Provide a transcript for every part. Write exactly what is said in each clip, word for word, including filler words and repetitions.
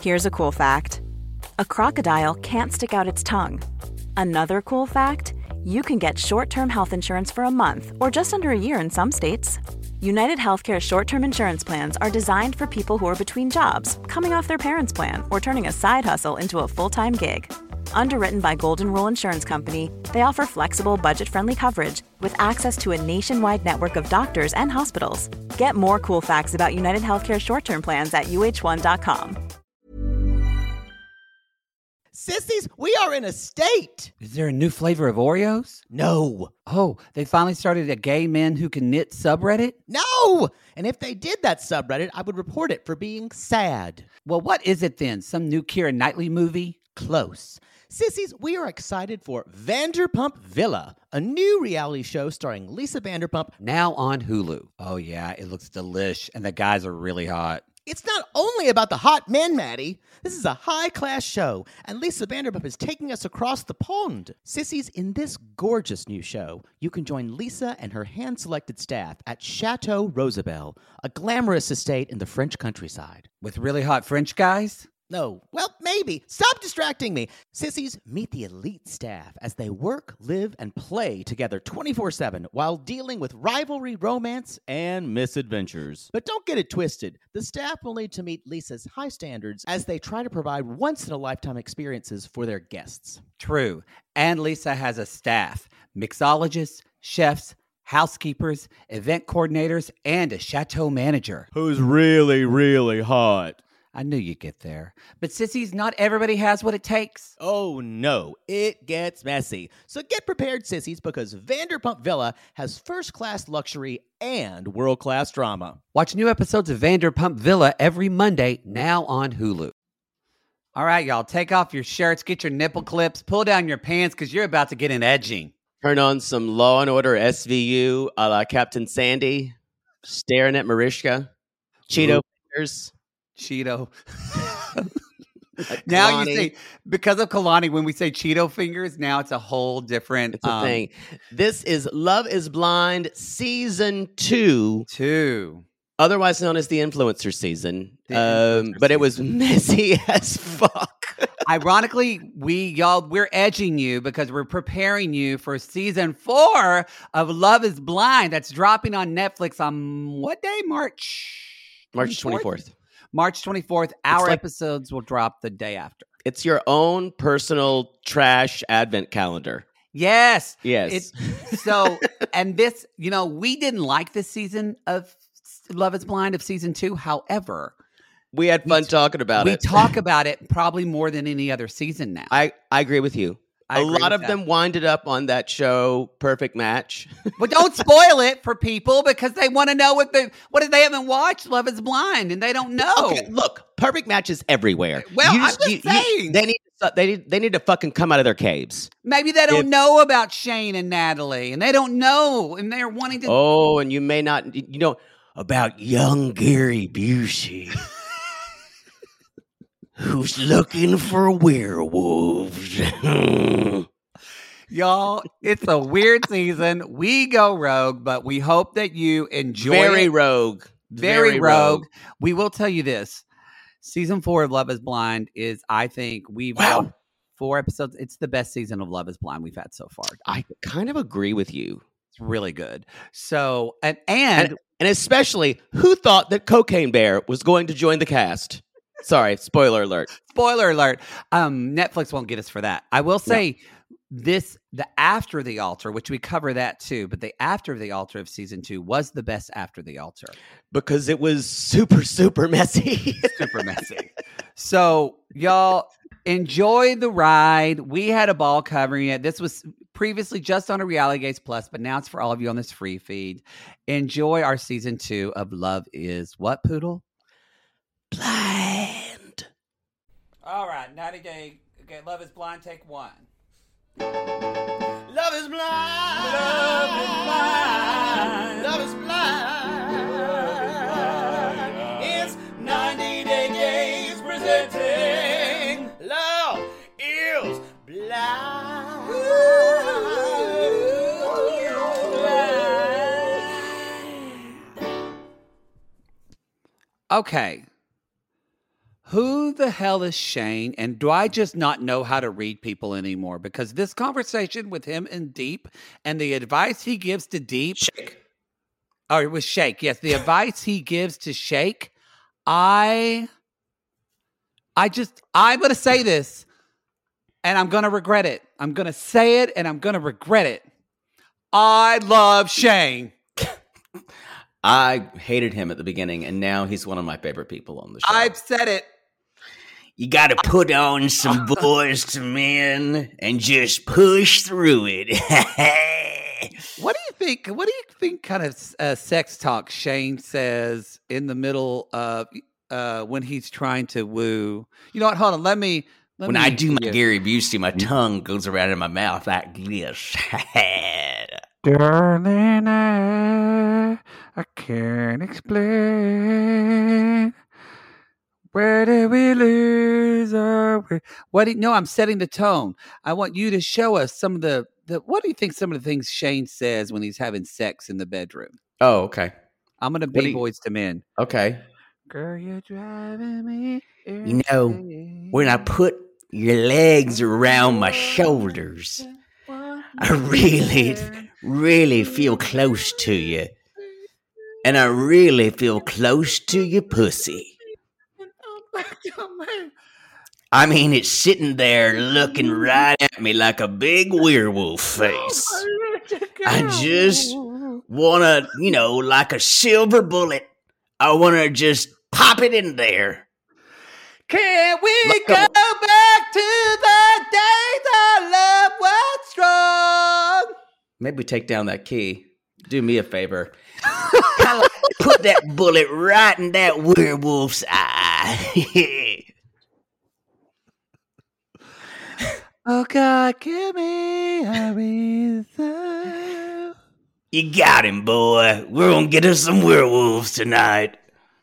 Here's a cool fact. A crocodile can't stick out its tongue. Another cool fact, you can get short-term health insurance for a month or just under a year in some states. United Healthcare short-term insurance plans are designed for people who are between jobs, coming off their parents' plan, or turning a side hustle into a full-time gig. Underwritten by Golden Rule Insurance Company, they offer flexible, budget-friendly coverage with access to a nationwide network of doctors and hospitals. Get more cool facts about United Healthcare short-term plans at U H one dot com. Sissies, we are in a state. Is there a new flavor of Oreos? No. Oh, they finally started a gay men who can knit subreddit? No! And if they did that subreddit, I would report it for being sad. Well, what is it then? Some new Keira Knightley movie? Close. Sissies, we are excited for Vanderpump Villa, a new reality show starring Lisa Vanderpump. Now on Hulu. Oh, yeah, it looks delish, and the guys are really hot. It's not only about the hot men, Maddie. This is a high-class show, and Lisa Vanderpump is taking us across the pond. Sissies, in this gorgeous new show, you can join Lisa and her hand-selected staff at Chateau Rosabelle, a glamorous estate in the French countryside. With really hot French guys? No, well, maybe. Stop distracting me. Sissies, meet the elite staff as they work, live, and play together twenty-four seven while dealing with rivalry, romance, and misadventures. But don't get it twisted. The staff will need to meet Lisa's high standards as they try to provide once-in-a-lifetime experiences for their guests. True. And Lisa has a staff, mixologists, chefs, housekeepers, event coordinators, and a chateau manager. Who's really, really hot. I knew you'd get there. But sissies, not everybody has what it takes. Oh no, it gets messy. So get prepared, sissies, because Vanderpump Villa has first-class luxury and world-class drama. Watch new episodes of Vanderpump Villa every Monday, now on Hulu. All right, y'all, take off your shirts, get your nipple clips, pull down your pants, because you're about to get an edging. Turn on some Law and Order S V U a la Captain Sandy, staring at Mariska, Cheeto Ooh. fingers. Cheeto. Now Kalani. you say, because of Kalani, when we say Cheeto fingers, now it's a whole different It's a um, thing. This is Love is Blind Season two, Two. otherwise known as the Influencer Season. The Um, Influencer but it was Season. messy as fuck. Ironically, we y'all we're edging you because we're preparing you for season four of Love is Blind. That's dropping on Netflix on what day? March March twenty-fourth. March twenty-fourth. Our like- episodes will drop the day after. It's your own personal trash advent calendar. Yes. Yes. It, so, and this, you know, we didn't like this season of Love is Blind of season two. However, We had fun we, talking about we it. We talk about it probably more than any other season now. I, I agree with you. I a agree lot with of that. them winded up on that show, Perfect Match. But don't spoil it for people because they want to know what they what if they haven't watched Love is Blind and they don't know. Okay, look, Perfect Match is everywhere. Well, You I'm just you- saying. they need to, they need they need to fucking come out of their caves. Maybe they don't If- know about Shane and Natalie and they don't know and they're wanting to Oh, and you may not, you know, about young Gary Busey, who's looking for werewolves. Y'all, it's a weird season. We go rogue, but we hope that you enjoy Very it. rogue. Very, rogue. We will tell you this. Season four of Love is Blind is, I think, we've Wow. got four episodes. It's the best season of Love is Blind we've had so far. I kind of agree with you. It's really good. So, and, and, And, and especially, who thought that Cocaine Bear was going to join the cast? Sorry, spoiler alert. spoiler alert, um, Netflix won't get us for that. I will say this, the After the Altar, which we cover that too, but the After the Altar of season two was the best After the Altar. Because it was super, super messy. Super messy. So, y'all, enjoy the ride. We had a ball covering it. This was previously just on a Reality Gaze Plus, but now it's for all of you on this free feed. Enjoy our season two of Love is what, Poodle? Blind. All right, ninety day. Okay, Love is Blind, take one. Love is blind. Love is blind. Love is blind. It's ninety Day Gaze presenting Love is Blind. Okay. Who the hell is Shane? And do I just not know how to read people anymore? Because this conversation with him and Deep and the advice he gives to Deep. Shake. Oh, it was Shake. Yes, the advice he gives to Shake. I, I just, I'm going to say this and I'm going to regret it. I'm going to say it and I'm going to regret it. I love Shane. I hated him at the beginning, and now he's one of my favorite people on the show. I've said it. You got to put on some Boys to Men and just push through it. What do you think? What do you think kind of uh, sex talk Shane says in the middle of uh, when he's trying to woo? You know what? Hold on. Let me. Let when me I do my yeah. Gary Busey, my tongue goes around in my mouth like this. Darling, I, I can't explain. Where did we lose our way? What do you, no, I'm setting the tone. I want you to show us some of the, the, what do you think some of the things Shane says when he's having sex in the bedroom? Oh, okay. I'm going to What do be you- Boys to Men. Okay. Girl, you're driving me You know, when I put your legs around my shoulders, I really, really feel close to you. And I really feel close to your pussy. I mean, it's sitting there looking right at me like a big werewolf face. I just want to, you know, like a silver bullet, I want to just pop it in there. Can we Like go a- back to the days our love was strong? Maybe take down that key. Do me a favor. Kinda like put that bullet right in that werewolf's eye. Oh God, give me a reason. You got him, boy. We're gonna get us some werewolves tonight.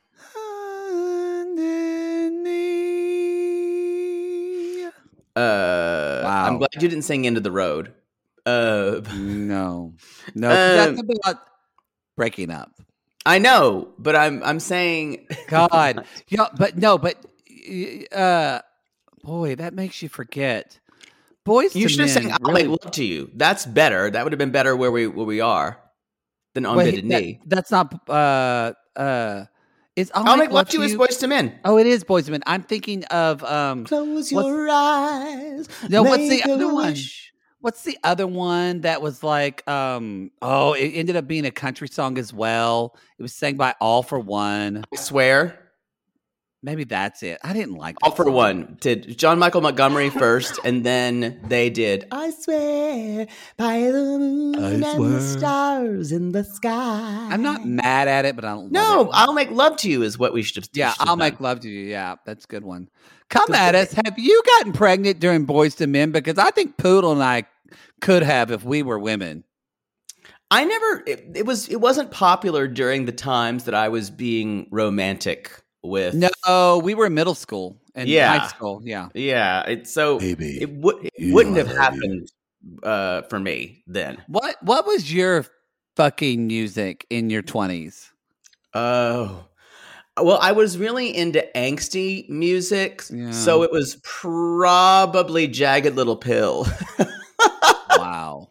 Uh, Wow. I'm glad you didn't sing Into the Road. Uh, No, no, Um, that's about breaking up. I know, but I'm I'm saying, God, yeah, but no, but uh, boy, that makes you forget. Boys, you to should have Men sang "I'll really- Make Love to You." That's better. That would have been better where we where we are than on Wait, bended that- knee. That's not. Uh, uh, it's I'll, I'll make love to you as Boys to Men. Oh, it is Boys to Men. I'm thinking of um. Close What's- your eyes. No, what's the make a other one? wish. What's the other one that was like? Um, oh, it ended up being a country song as well. It was sang by All for One. I swear. Maybe that's it. I didn't like All that for song. One did John Michael Montgomery first, and then they did I swear by the moon I and swear. the stars in the sky. I'm not mad at it, but I don't. No, love it. I'll make love to you is what we should have. Yeah, should have I'll done. make love to you. Yeah, that's a good one. Come at us. Have you gotten pregnant during Boys to Men? Because I think Poodle and I could have if we were women. I never. It, it was. It wasn't popular during the times that I was being romantic with. No, we were in middle school and Yeah. high school. Yeah. Yeah. It's so. Baby, it would. It you wouldn't know have I love happened uh, for me then. What What was your fucking music in your twenties? Oh. Well, I was really into angsty music, Yeah. so it was probably Jagged Little Pill. Wow.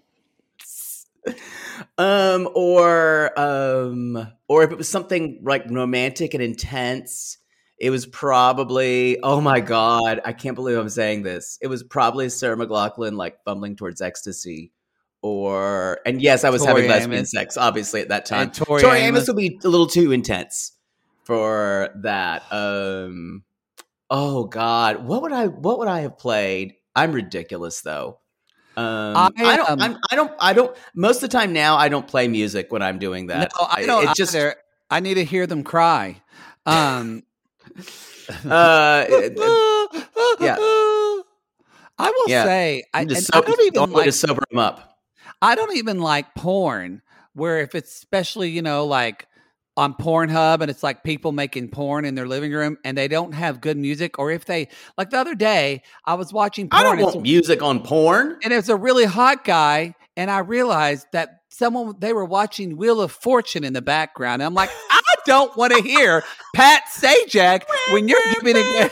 um, or um, or if it was something like romantic and intense, it was probably, oh my God, I can't believe I'm saying this. It was probably Sarah McLachlan, like Fumbling Towards Ecstasy. Or, and yes, I was Tori having lesbian Amos. sex, obviously, at that time. And Tori Tori Amos. Amos would be a little too intense for that. Um, oh God, what would I what would I have played? I'm ridiculous though. Um, I, I, don't. um, I'm, I don't. I don't. Most of the time now, I don't play music when I'm doing No, that. I don't It just. either. I need to hear them cry. Um, Uh, it- yeah. I will Yeah. say, I, I'm just and I so, don't even only to like. sober them up. I don't even like porn. Where if it's especially you know like on Pornhub and it's like people making porn in their living room and they don't have good music, or if they like the other day I was watching porn. I don't and want music on porn. And it's a really hot guy, and I realized that someone they were watching Wheel of Fortune in the background. And I'm like, I don't want to hear Pat Sajak when you're giving it.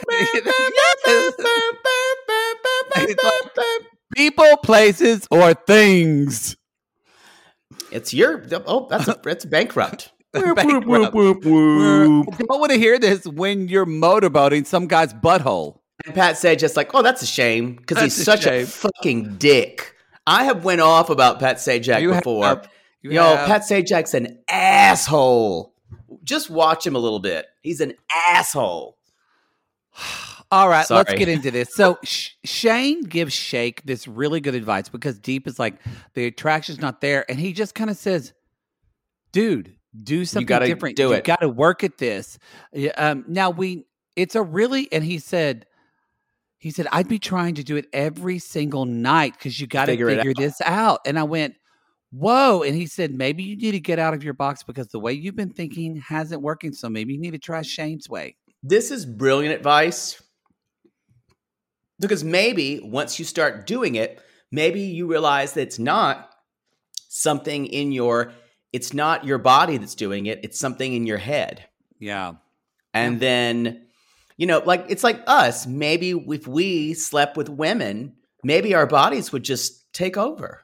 It's like, people, places, or things. It's your oh, that's a, it's bankrupt. Bankrupt. Don't want to hear this when you're motorboating some guy's butthole. And Pat said just like, oh, that's a shame because he's That's a such shame. a fucking dick. I have went off about Pat Sajak You before. have. You Yo, have. Pat Sajak's an asshole. Just watch him a little bit. He's an asshole. All right, let's Sorry. get into this. So Sh- Shane gives Shake this really good advice because Deep is like, the attraction's not there. And he just kind of says, dude, do something gotta different. do you it. got to work at this. Yeah, Um, now we, it's a really, and he said, he said, I'd be trying to do it every single night because you got to Figure it figure out. this out. And I went, whoa. And he said, maybe you need to get out of your box because the way you've been thinking hasn't working. So maybe you need to try Shane's way. This is brilliant advice because maybe once you start doing it, maybe you realize that it's not something in your, it's not your body that's doing it. It's something in your head. Yeah. And then, you know, like it's like us. Maybe if we slept with women, maybe our bodies would just take over.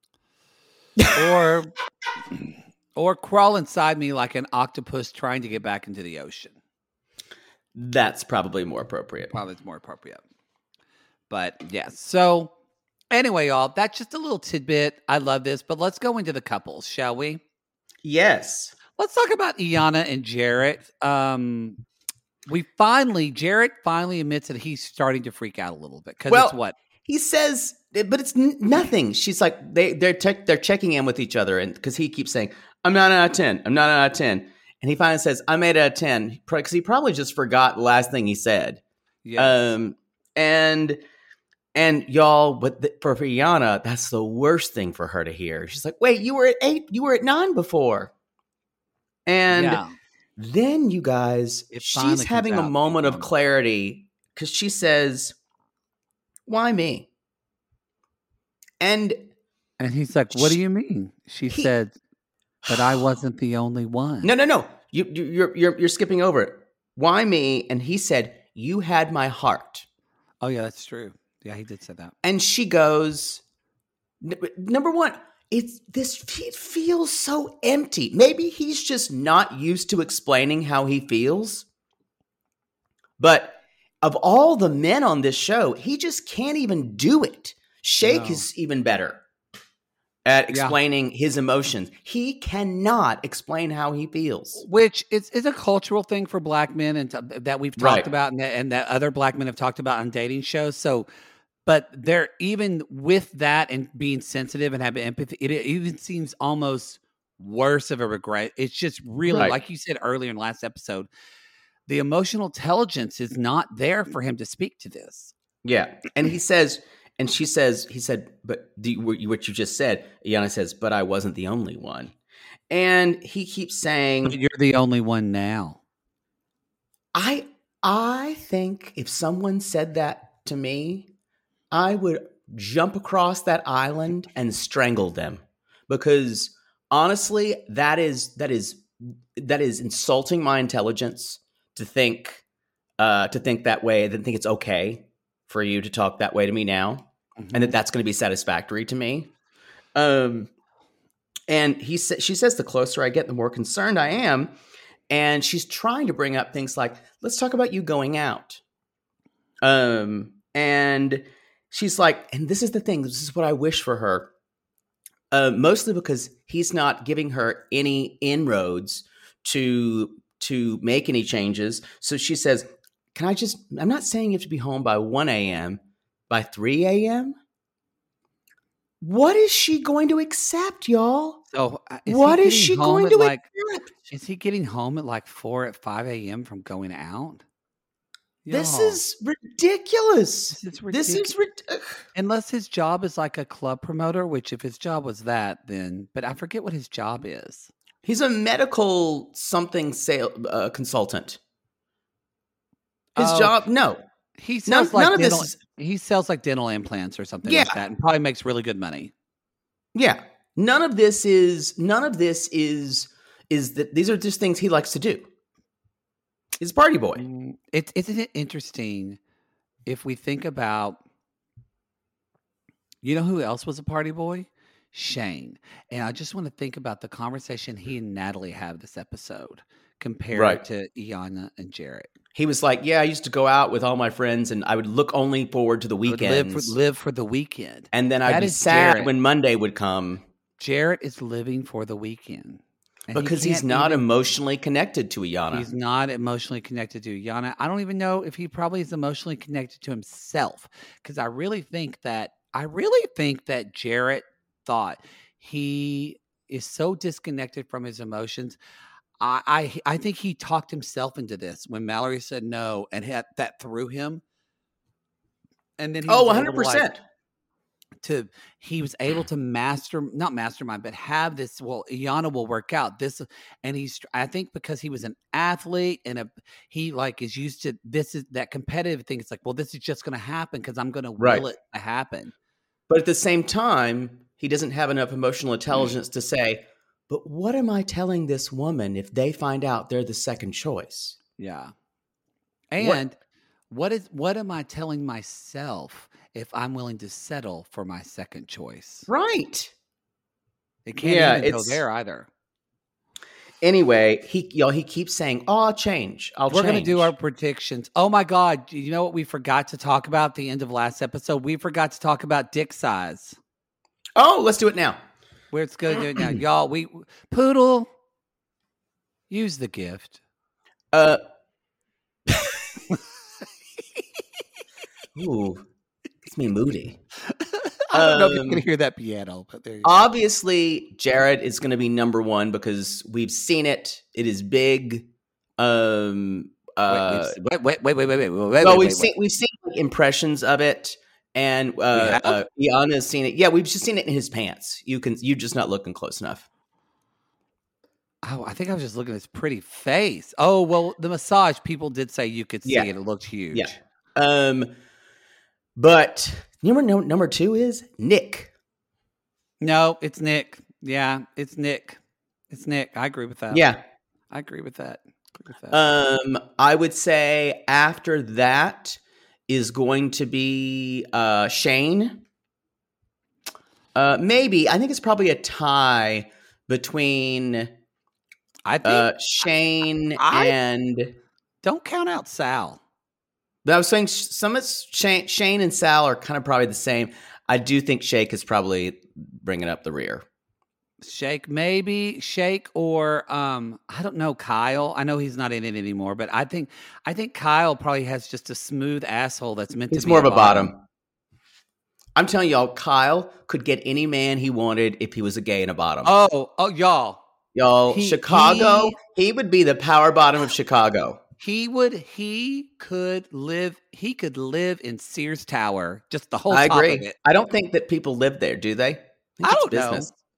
or or crawl inside me like an octopus trying to get back into the ocean. That's probably more appropriate. Probably it's more appropriate. But yeah. So anyway, y'all, that's just a little tidbit. I love this, but let's go into the couples, shall we? Yes. Let's talk about Iyanna and Jarrett. Um, we finally, Jarrett finally admits that he's starting to freak out a little bit because Well, it's what? He says, but it's n- nothing. She's like, they, they're te- they're checking in with each other. And because he keeps saying, I'm nine out of ten. I'm nine out of ten. And he finally says, I'm eight out of ten. Because he probably just forgot the last thing he said. Yes. Um, and, and y'all, but the, for Iyanna, that's the worst thing for her to hear. She's like, wait, you were at eight, you were at nine before. And yeah. then you guys, It finally she's comes having a out, moment of Iyanna. clarity because she says, why me? And And he's like, what do you mean? She He- said, but I wasn't the only one. no, no, no, you, you, you're, you're, you're skipping over it. Why me? And he said, you had my heart. Oh, yeah, that's true. Yeah, he did say that. And she goes, n- number one, it's this, it feels so empty. Maybe he's just not used to explaining how he feels. But of all the men on this show, he just can't even do it. Shake No. is even better at Yeah. explaining his emotions. He cannot explain how he feels. Which is, is a cultural thing for black men and to, that we've talked Right. about and that, and that other black men have talked about on dating shows. So, but they're even with that and being sensitive and having empathy, it, it even seems almost worse of a regret. It's just really, Right. like you said earlier in last episode, the emotional intelligence is not there for him to speak to this. Yeah. And he says, and she says, he said, but the, what you what you just said, Iyanna says, but I wasn't the only one. And he keeps But saying, you're the only one now. I I think if someone said that to me, I would jump across that island and strangle them. Because honestly, that is that is that is insulting my intelligence to think uh, to think that way, then think it's okay for you to talk that way to me now, and that that's going to be satisfactory to me. Um, and he sa- she says, the closer I get, the more concerned I am. And she's trying to bring up things like, let's talk about you going out. Um, and she's like, and this is the thing, this is what I wish for her. Uh, mostly because he's not giving her any inroads to to make any changes. So she says, can I just, I'm not saying you have to be home by one a.m., by three a.m.? What is she going to accept, y'all? So uh, is What he is getting she home going at to like? accept? Is he getting home at like four at five a.m. from going out? This Y'all, is ridiculous. this is This is ridiculous. rid- Unless his job is like a club promoter, which if his job was that, then but I forget what his job is. He's a medical something sale uh, consultant. His Oh, job, no. He None, sells like none of dental, this is, he sells like dental implants or something Yeah. like that, and probably makes really good money. yeah. None of this is, none of this is, is that these are just things he likes to do. He's a party boy. Mm, It, isn't it interesting if we think about, you know who else was a party boy? Shane. And I just want to think about the conversation he and Natalie have this episode compared Right. to Iyanna and Jarrett. He was like, yeah, I used to go out with all my friends and I would look only forward to the I would weekends. Live for, live for the weekend. and then I'd That be is sad Jarrett. when Monday would come Jarrett is living for the weekend. And he because he's can't not even- emotionally connected to Iyanna. He's not emotionally connected to Iyanna. I don't even know if he probably is emotionally connected to himself, because I really think that I really think that Jarrett thought he is so disconnected from his emotions. I I, I think he talked himself into this when Mallory said no, and had, that threw him. And then he oh, was one able hundred to, like, percent. to he was able to master not mastermind but have this. Well, Iyanna will work out this, and he's I think because he was an athlete and a he like is used to this is that competitive thing. It's like, well, this is just going to happen because I'm going to Right. will it to happen. But at the same time, he doesn't have enough emotional intelligence to say, but what am I telling this woman if they find out they're the second choice? Yeah. What- And what is what am I telling myself if I'm willing to settle for my second choice? Right. It can't Yeah, even go it's- there either. Anyway, he y'all he keeps saying, "Oh, I'll change. I'll We're change." going to do our predictions. Oh my God. You know what we forgot to talk about at the end of last episode? We forgot to talk about dick size. Oh, let's do it now. We're going to do it now. Y'all, we, Poodle, use the gift. Uh. Ooh, it's me moody. I don't know if you Um, can hear that piano, but there you go. Obviously, Jared is going to be number one because we've seen it. It is big. Um. Uh. wait, wait, wait, wait, wait, wait, wait, wait, well, wait, we've wait, seen we've seen like, impressions of it, and uh, have? uh, Iyanna's seen it. Yeah, we've just seen it in his pants. You can you just not looking close enough. Oh, I think I was just looking at his pretty face. Oh, well, the massage, people did say you could see Yeah. it. It looked huge. Yeah. Um. But number no, number two is Nick. No, it's Nick. Yeah, it's Nick. It's Nick. I agree with that. Yeah. I agree with that. Agree with that. Um. I would say after that is going to be uh Shane. Uh, maybe I think it's probably a tie between I think uh Shane I- and. don't count out Sal. But I was saying sh- some of Shane, Shane and Sal are kind of probably the same. I do think Shake is probably bringing up the rear. Shake, maybe Shake, or um, I don't know, Kyle. I know he's not in it anymore, but I think I think Kyle probably has just a smooth asshole that's meant He's to be more of a bottom. I'm telling y'all, Kyle could get any man he wanted if he was a gay and a bottom. Oh, oh, y'all. y'all, he- Chicago, he, would be the power bottom of Chicago. He would. He could live. He could live in Sears Tower. Just the whole I top agree. of it. I don't think that people live there, do they? think I it's don't know.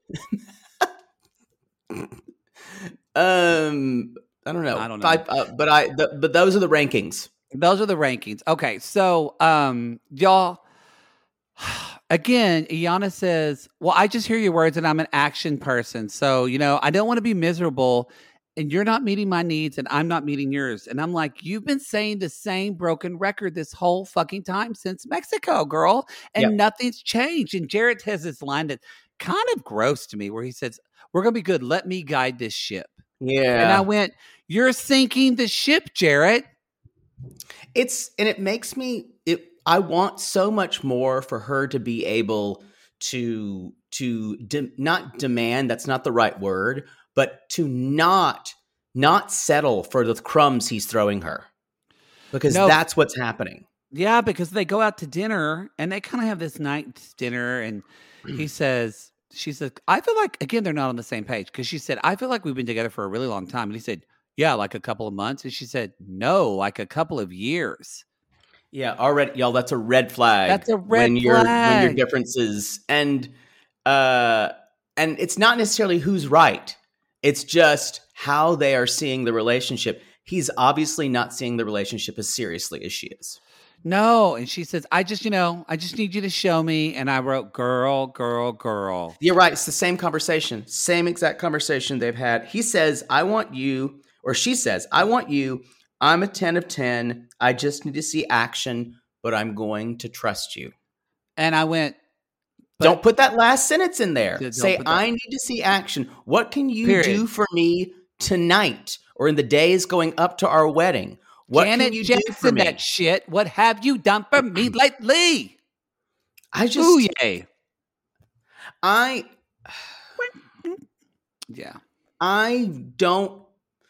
um, I don't know. I don't know. I, uh, but I, the, but those are the rankings. Those are the rankings. Okay, so um, y'all. Again, Iyanna says, "Well, I just hear your words, and I'm an action person. So you know, I don't want to be miserable." And you're not meeting my needs and I'm not meeting yours. And I'm like, you've been saying the same broken record this whole fucking time since Mexico, girl. And Yep. nothing's changed. And Jarrett has this line that kind of gross to me where he says, we're going to be good. Let me guide this ship. Yeah. And I went, you're sinking the ship, Jarrett. It's and it makes me it I want so much more for her to be able to to de- not demand, that's not the right word, but to not not settle for the crumbs he's throwing her. Because No. that's what's happening. Yeah, because they go out to dinner and they kind of have this night dinner. And he says, she said, I feel like, again, they're not on the same page. Because she said, I feel like we've been together for a really long time. And he said, yeah, like a couple of months. And she said, no, like a couple of years. Yeah, already y'all, that's a red flag. That's a red when your when your flag. differences and uh and it's not necessarily who's right. It's just how they are seeing the relationship. He's obviously not seeing the relationship as seriously as she is. No. And she says, I just, you know, I just need you to show me. And I wrote, girl, girl, girl. You're right. It's the same conversation, same exact conversation they've had. He says, I want you, or she says, I want you. I'm a ten of ten. I just need to see action, but I'm going to trust you. And I went, don't put that last sentence in there. Yeah, Say, put that- I need to see action. What can you Period. do for me tonight or in the days going up to our wedding? What Janet can you Jackson, do for me? that shit. What have you done for me lately? I just, Ooh, yay. I, Yeah. I don't,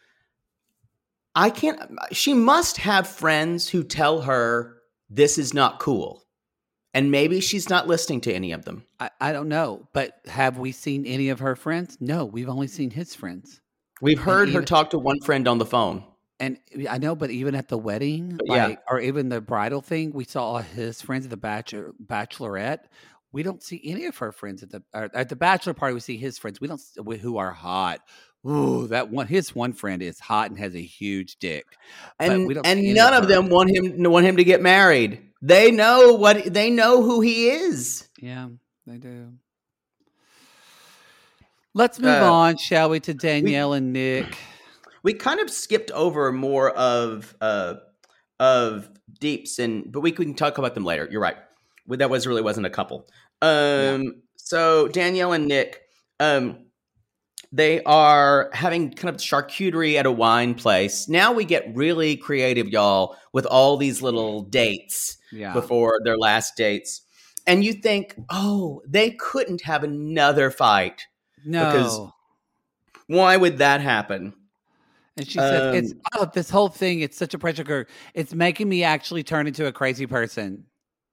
I can't, she must have friends who tell her this is not cool. And maybe she's not listening to any of them. I, I don't know. But have we seen any of her friends? No, we've only seen his friends. We've heard even- her talk to one friend on the phone. And I know, but even at the wedding, Yeah. like, or even the bridal thing, we saw all his friends at the bachelor, bachelorette. We don't see any of her friends at the or at the bachelor party. We see his friends. We don't s- who are hot. Ooh, that one. His one friend is hot and has a huge dick. But And we don't and see any none of of her. them want him want him to get married. They know what they know who he is. Yeah, they do. Let's move Uh, on, shall we, to Danielle and Nick? We kind of skipped over more of uh of Deeps and but we can talk about them later. You're right. Well, that was really wasn't a couple. Um so Danielle and Nick um they are having kind of charcuterie at a wine place. Now we get really creative, y'all, with all these little dates Yeah. before their last dates. And you think, oh, they couldn't have another fight. No. because- Why would that happen? And she said, "It's Um, oh, this whole thing. It's such a pressure cooker. It's making me actually turn into a crazy person."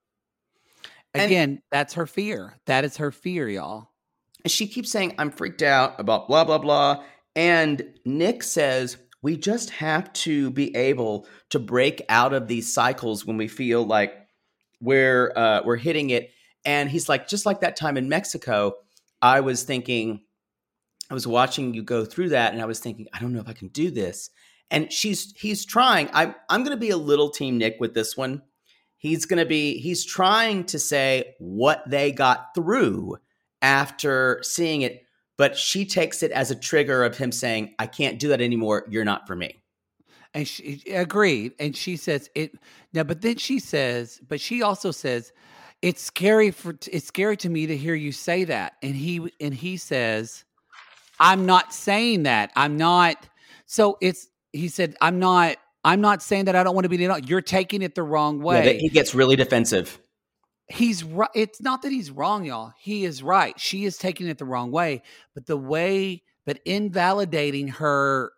And- Again, that's her fear. That is her fear, y'all. And she keeps saying, I'm freaked out about blah, blah, blah. And Nick says, we just have to be able to break out of these cycles when we feel like we're uh, we're hitting it. And he's like, just like that time in Mexico, I was thinking, I was watching you go through that, and I was thinking, I don't know if I can do this. And she's he's trying. I'm I'm going to be a little team Nick with this one. He's going to be he's trying to say what they got through after seeing it, but she takes it as a trigger of him saying, I can't do that anymore. You're not for me. And she agreed. And she says it now, but then she says, but she also says, it's scary for it's scary to me to hear you say that. And he and he says, I'm not saying that. I'm not. So it's he said, I'm not. I'm not saying that I don't want to be. You're taking it the wrong Yeah, way. that he gets really defensive. He's right. It's not that he's wrong, y'all. He is right. She is taking it the wrong way. But the way, but invalidating her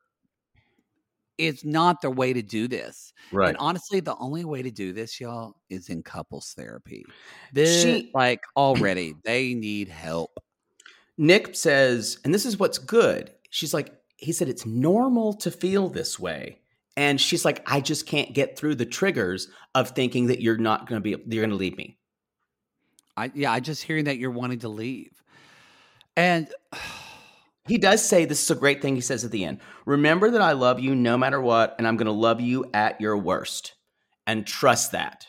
is not the way to do this. Right. And honestly, the only way to do this, y'all, is in couples therapy. This, She- like, already, they need help. Nick says, and this is what's good. She's like, he said, it's normal to feel this way. And she's like, I just can't get through the triggers of thinking that you're not going to be, you're going to leave me. I yeah, I just hearing that you're wanting to leave. And He does say, this is a great thing he says at the end. Remember that I love you no matter what, and I'm going to love you at your worst. And trust that.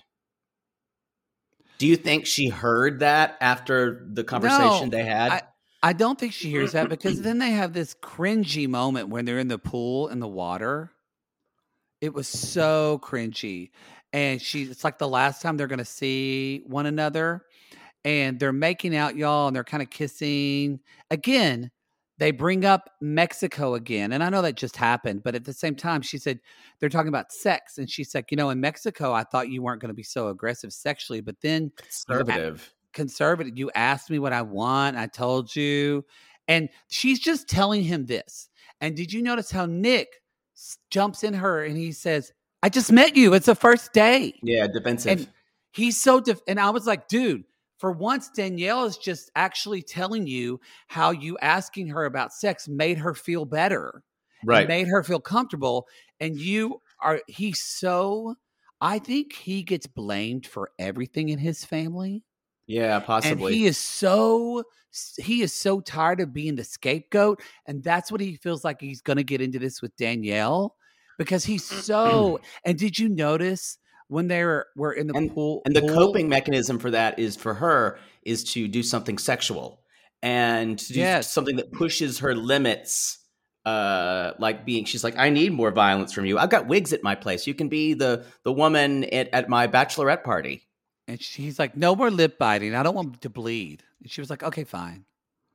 Do you think she heard that after the conversation No, they had? I, I don't think she hears that because then they have this cringy moment when they're in the pool in the water. It was so cringy. And she it's like the last time they're gonna see one another. And they're making out, y'all, and they're kind of kissing. Again, they bring up Mexico again. And I know that just happened, but at the same time, she said they're talking about sex. And she's like, you know, in Mexico, I thought you weren't going to be so aggressive sexually, but then Conservative. conservative. You asked me what I want. I told you. And she's just telling him this. And did you notice how Nick s- jumps in her and he says, I just met you. It's the first day. Yeah, defensive. And he's so, def- and I was like, dude, for once, Danielle is just actually telling you how you asking her about sex made her feel better. right. And made her feel comfortable. And you are, he's so, I think he gets blamed for everything in his family. Yeah, possibly. And he is so he is so tired of being the scapegoat, and that's what he feels like he's going to get into this with Danielle because he's so. And did you notice when they were, were in the and, pool. And the pool, coping mechanism for that is for her is to do something sexual and to do Yes. something that pushes her limits. Uh, like being, she's like, I need more violence from you. I've got wigs at my place. You can be the the woman at, at my bachelorette party. And she's like, no more lip biting. I don't want to bleed. And she was like, okay, fine.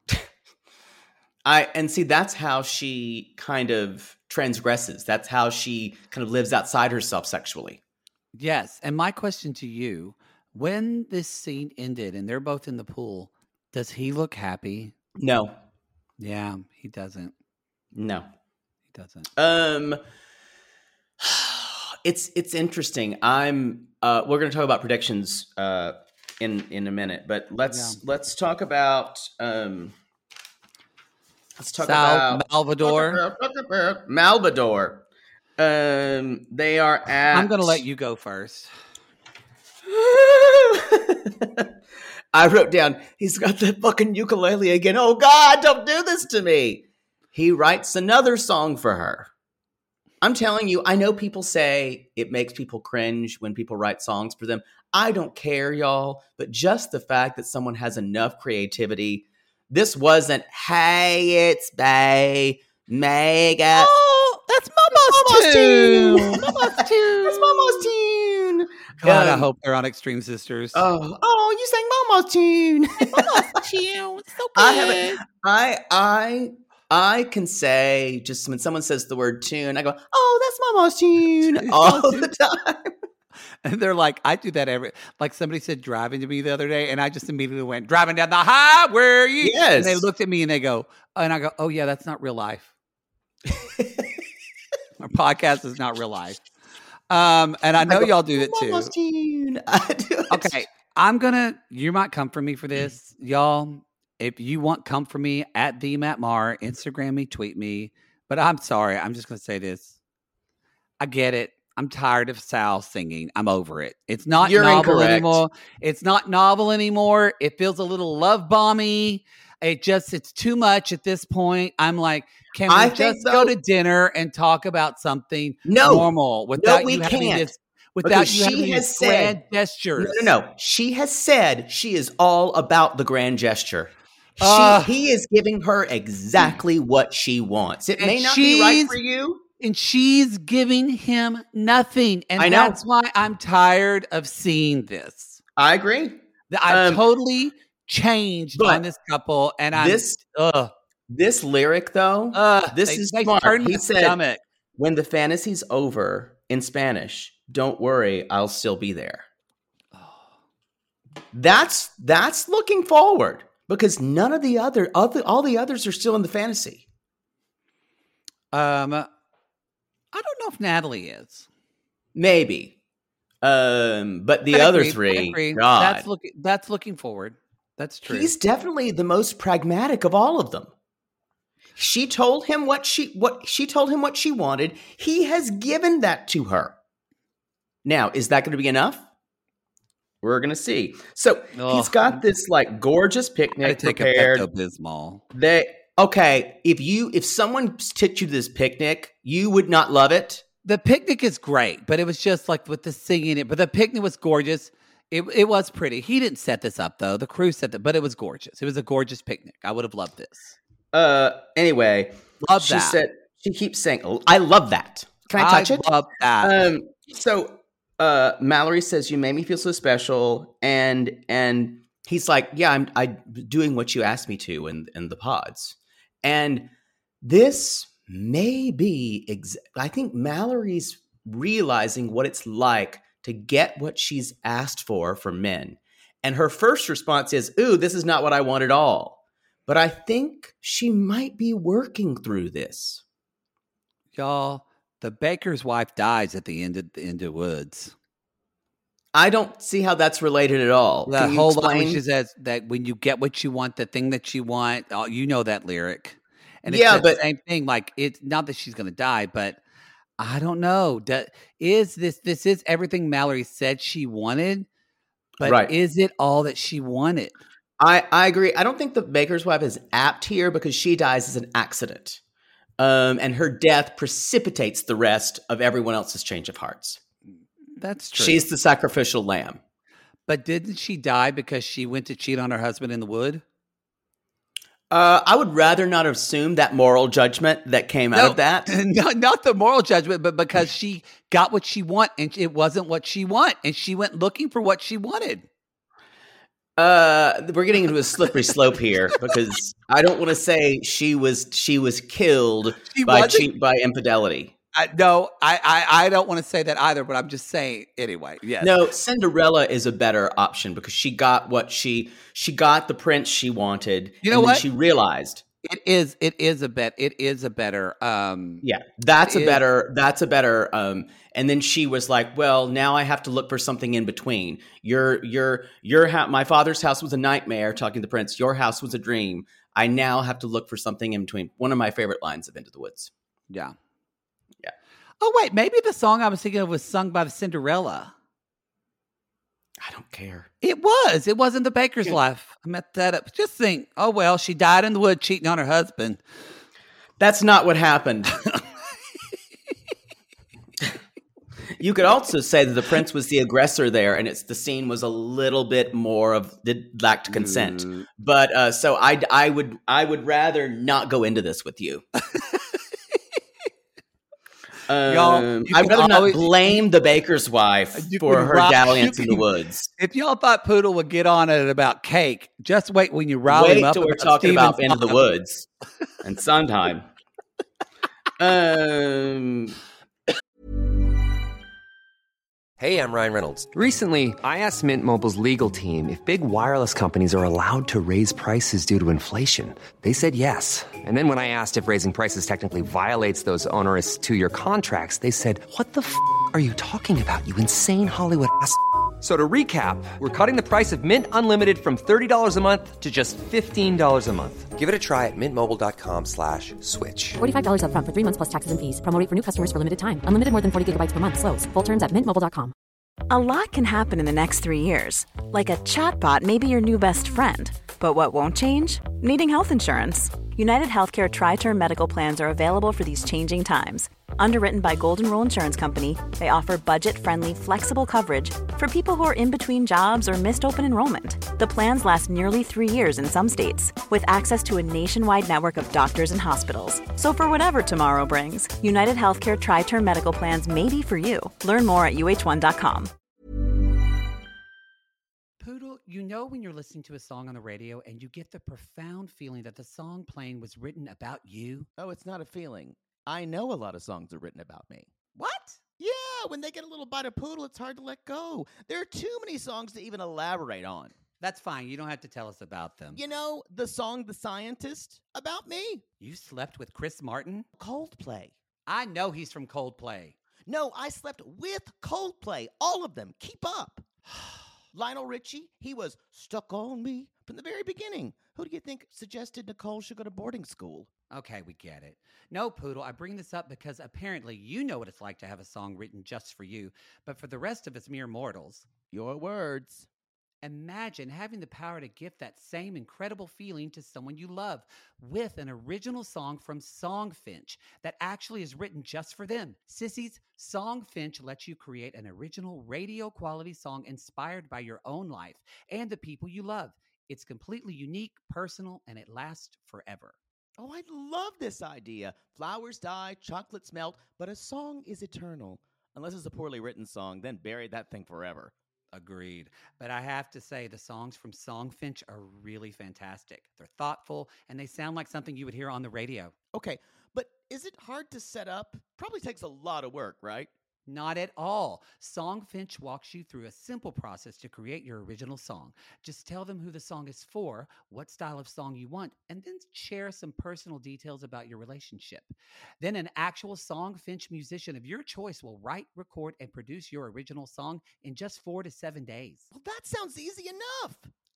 I and see that's how she kind of transgresses. That's how she kind of lives outside herself sexually. Yes. And my question to you, when this scene ended and they're both in the pool, does he look happy? No, Yeah, he doesn't. no. He doesn't. Um, it's it's interesting. I'm. Uh, we're going to talk about predictions uh, in in a minute, but let's Yeah. let's talk about. Um, let's talk Sal about Malvador. Malvador. Um, they are at. I'm going to let you go first. I wrote down, he's got that fucking ukulele again. Oh, God, don't do this to me. He writes another song for her. I'm telling you, I know people say it makes people cringe when people write songs for them. I don't care, y'all. But just the fact that someone has enough creativity. This wasn't, hey, it's Bay, Mega. Oh, that's Mama's tune. Mama's tune. That's Mama's tune. God, I Um, hope they're on Extreme Sisters. Oh, oh, you sang Mama's tune. Mama's tune. So I haven't. I I I can say just when someone says the word tune, I go, oh, that's Mama's tune all the time. And they're like, I do that every, like somebody said driving to me the other day, and I just immediately went, driving down the highway. Yes. And they looked at me and they go, and I go, oh yeah, that's not real life. Our podcast is not real life. Um, and I know I go, y'all do it too. Mama's tune. I do it. Okay, I'm gonna. You might come for me for this, y'all. If you want, come for me at the Matt Maher. Instagram me, tweet me. But I'm sorry. I'm just gonna say this. I get it. I'm tired of Sal singing. I'm over it. It's not You're novel incorrect. anymore. It's not novel anymore. It feels a little love bomby. It just, it's too much at this point. I'm like, can we I just think, go though- to dinner and talk about something No. normal without we you having can't. this, without Because you she having has these said- grand gestures? No, no, no. She has said she is all about the grand gesture. She, Ugh. he is giving her exactly what she wants. It And may not be right she's- for you. And she's giving him nothing. And I know. that's why I'm tired of seeing this. I agree. That I've Um, totally changed but on this couple. And I'm, This ugh, this lyric though, ugh. this they, is they smart. turned He my said, stomach. when the fantasy's over in Spanish, don't worry, I'll still be there. That's that's looking forward because none of the other, other all the others are still in the fantasy. Um, I don't know if Natalie is. Maybe. Um, but the I other agree, I three, agree. God, That's looking. That's looking forward. That's true. he's definitely the most pragmatic of all of them. She told him what she what she told him what she wanted. He has given that to her. Now, is that going to be enough? We're going to see. So he's Ugh. got this like gorgeous I picnic take prepared. a Pepto-Bismol. They okay. If you if someone took you to this picnic, you would not love it. The picnic is great, but it was just like with the singing it. But the picnic was gorgeous. It it was pretty. He didn't set this up though. The crew set it, but it was gorgeous. It was a gorgeous picnic. I would have loved this. Uh. Anyway, Love she that. said she keeps saying, "I love that." Can I touch it? Love that. Um, so uh, Mallory says, "You made me feel so special," and and he's like, "Yeah, I'm I'm doing what you asked me to in in the pods," and this may be. Ex- I think Mallory's realizing what it's like to get what she's asked for from men, and her first response is, "Ooh, this is not what I want at all." But I think she might be working through this. Y'all, the baker's wife dies at the end of the end of Woods. I don't see how that's related at all. That Can you whole line explain? she says that when you get what you want, the thing that you want, oh, you know that lyric. And it's Yeah, the but- same thing. Like it's not that she's going to die, but I don't know. Do, is this this is everything Mallory said she wanted, but Right. is it all that she wanted? I, I agree. I don't think the baker's wife is apt here because she dies as an accident. Um, and her death precipitates the rest of everyone else's change of hearts. That's true. She's the sacrificial lamb. But didn't she die because she went to cheat on her husband in the wood? Uh, I would rather not assume that moral judgment that came out No, of that. no, not the moral judgment, but because she got what she want and it wasn't what she want, and she went looking for what she wanted. Uh, we're getting into a slippery slope here because I don't want to say she was she was killed She by wasn't? cheat by infidelity. I, no, I, I, I don't want to say that either, but I'm just saying anyway. Yes. No, Cinderella is a better option because she got what she she got the prince she wanted. You know and then what? She realized. It is. It is a bet. It is a better. Um, Yeah, that's a It- better. That's a better. Um, and then she was like, "Well, now I have to look for something in between. Your, your, your. Ha- my father's house was a nightmare. Talking to the prince. Your house was a dream. I now have to look for something in between." One of my favorite lines of Into the Woods. Yeah. Yeah. Oh wait, maybe the song I was thinking of was sung by the Cinderella. I don't care. It was. It wasn't the Baker's Yeah. Life. I met that up. Just think. Oh well, she died in the wood cheating on her husband. That's not what happened. You could also say that the prince was the aggressor there, and it's the scene was a little bit more of did lacked consent. Mm. But uh, so I, I would I would rather not go into this with you. Y'all, Um, you I'd can rather always- not blame the baker's wife You for can her rock- dalliance you in the can- woods. If y'all thought Poodle would get on it about cake, just wait when you rile him Wait up. till we're about talking Stephen about Into the Sondheim. Woods and Sondheim. Um, Hey, I'm Ryan Reynolds. Recently, I asked Mint Mobile's legal team if big wireless companies are allowed to raise prices due to inflation. They said yes. And then when I asked if raising prices technically violates those onerous two-year contracts, they said, "What the f*** are you talking about, you insane Hollywood ass?" So to recap, we're cutting the price of Mint Unlimited from thirty dollars a month to just fifteen dollars a month. Give it a try at mintmobile.com slash switch. forty-five dollars up front for three months plus taxes and fees. Promo rate for new customers for limited time. Unlimited more than forty gigabytes per month. Slows full terms at mint mobile dot com. A lot can happen in the next three years. Like a chatbot may be your new best friend. But what won't change? Needing health insurance. United Healthcare Tri-Term Medical Plans are available for these changing times. Underwritten by Golden Rule Insurance Company, they offer budget-friendly, flexible coverage for people who are in between jobs or missed open enrollment. The plans last nearly three years in some states, with access to a nationwide network of doctors and hospitals. So for whatever tomorrow brings, United Healthcare Tri-Term Medical Plans may be for you. Learn more at U H one dot com. Poodle, you know when you're listening to a song on the radio and you get the profound feeling that the song playing was written about you? Oh, it's not a feeling. I know a lot of songs are written about me. What? Yeah, when they get a little bite of poodle, it's hard to let go. There are too many songs to even elaborate on. That's fine. You don't have to tell us about them. You know, the song The Scientist, about me. You slept with Chris Martin? Coldplay. I know he's from Coldplay. No, I slept with Coldplay. All of them. Keep up. Lionel Richie, he was stuck on me from the very beginning. Who do you think suggested Nicole should go to boarding school? Okay, we get it. No, Poodle, I bring this up because apparently you know what it's like to have a song written just for you, but for the rest of us mere mortals, Your words. imagine having the power to gift that same incredible feeling to someone you love with an original song from Songfinch that actually is written just for them. Sissies, Songfinch lets you create an original radio quality song inspired by your own life and the people you love. It's completely unique, personal, and it lasts forever. Oh, I love this idea. Flowers die, chocolates melt, but a song is eternal. Unless it's a poorly written song, then bury that thing forever. Agreed. But I have to say, the songs from Songfinch are really fantastic. They're thoughtful, and they sound like something you would hear on the radio. Okay, but is it hard to set up? Probably takes a lot of work, right? Not at all. Songfinch walks you through a simple process to create your original song. Just tell them who the song is for, what style of song you want, and then share some personal details about your relationship. Then an actual Songfinch musician of your choice will write, record, and produce your original song in just four to seven days. Well, that sounds easy enough.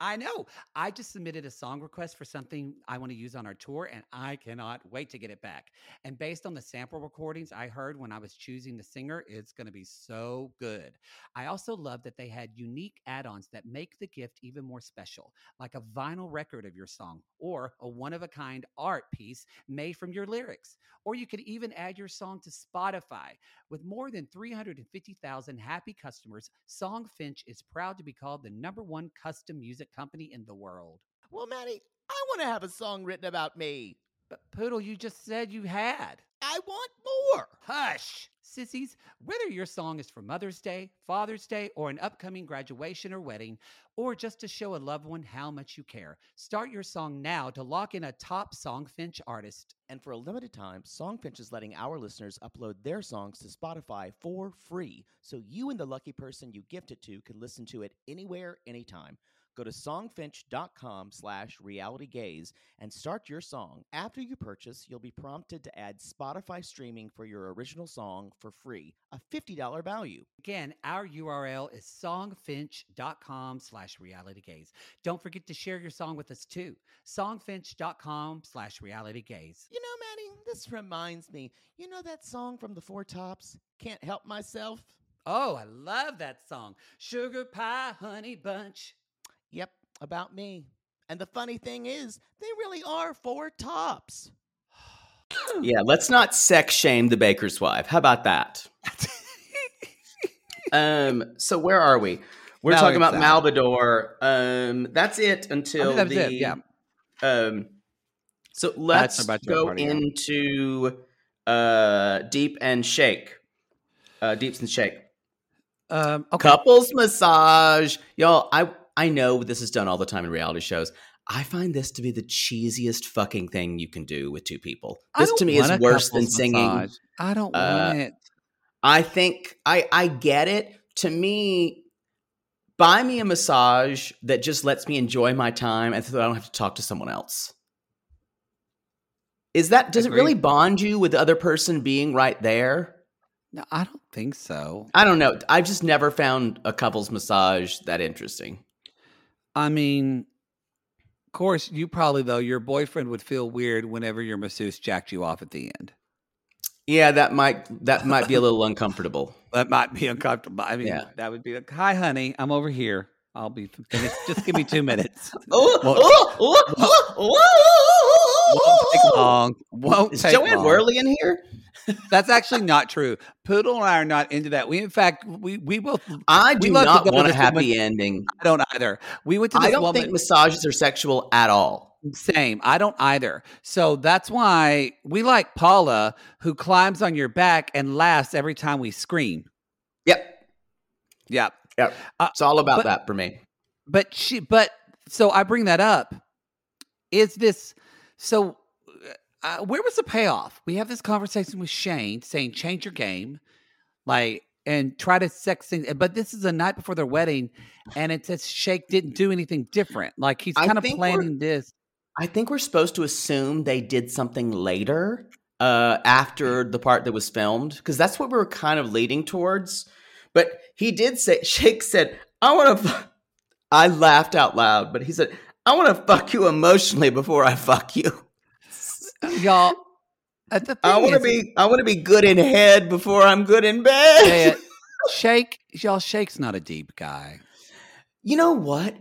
I know. I just submitted a song request for something I want to use on our tour, and I cannot wait to get it back. And based on the sample recordings I heard when I was choosing the singer, it's going to be so good. I also love that they had unique add-ons that make the gift even more special, like a vinyl record of your song or a one-of-a-kind art piece made from your lyrics. Or you could even add your song to Spotify. With more than three hundred fifty thousand happy customers, Songfinch is proud to be called the number one custom music company in the world. Well, Maddie, I want to have a song written about me. But Poodle, you just said you had. I want more. Hush! Sissies, whether your song is for Mother's Day, Father's Day, or an upcoming graduation or wedding, or just to show a loved one how much you care, start your song now to lock in a top Songfinch artist. And for a limited time, Songfinch is letting our listeners upload their songs to Spotify for free, so you and the lucky person you gift it to can listen to it anywhere, anytime. Go to songfinch.com slash realitygaze and start your song. After you purchase, you'll be prompted to add Spotify streaming for your original song for free, a fifty dollars value. Again, our U R L is songfinch.com slash realitygaze. Don't forget to share your song with us too. Songfinch.com slash realitygaze. You know, Maddie, this reminds me, you know that song from the Four Tops, Can't Help Myself? Oh, I love that song. Sugar Pie Honey Bunch. Yep, about me. And the funny thing is, they really are four tops. Yeah, let's not sex shame the baker's wife. How about that? um. So where are we? We're talking about Malbador. Um. That's it until that was the. it, yeah. Um. So let's go party, into uh Deep and Shake. Uh, Deeps and Shake. Um. Okay. Couples massage, y'all. I. I know this is done all the time in reality shows. I find this to be the cheesiest fucking thing you can do with two people. This to me is worse than singing. Massage. I don't Uh, want it. I think I I get it. To me, buy me a massage that just lets me enjoy my time and so I don't have to talk to someone else. Is that does Agreed. it really bond you with the other person being right there? No, I don't think so. I don't know. I've just never found a couples massage that interesting. I mean, of course, you probably, though, your boyfriend would feel weird whenever your masseuse jacked you off at the end. Yeah, that might that might be a little uncomfortable. That might be uncomfortable. I mean, Yeah. that would be like, hi, honey, I'm over here. I'll be finished. Just give me two minutes. Oh, Won't- oh, oh, oh, oh, Won't take long. Won't Is take Joanne long. Worley in here? That's actually not true. Poodle and I are not into that. We, in fact, we we both. I we do love to not go to want a this happy woman- ending. I don't either. We went to this I don't woman. think massages are sexual at all. Same. I don't either. So that's why we like Paula, who climbs on your back and laughs every time we scream. Yep. Yeah. Yep. Uh, It's all about but- that for me. But she, but so I bring that up. Is this so? Uh, where was the payoff? We have this conversation with Shane saying, "Change your game," like, and try to sex things. But this is the night before their wedding, and it says Shake didn't do anything different. Like he's I kind of think we're- planning this. I think we're supposed to assume they did something later uh, after the part that was filmed because that's what we were kind of leading towards. But he did say, Shake said, I want to, f-. I laughed out loud, but he said, I want to fuck you emotionally before I fuck you. Y'all, uh, the thing I want to is- be, I want to be good in head before I'm good in bed. Say it. Shake, y'all, Shake's not a deep guy. You know what?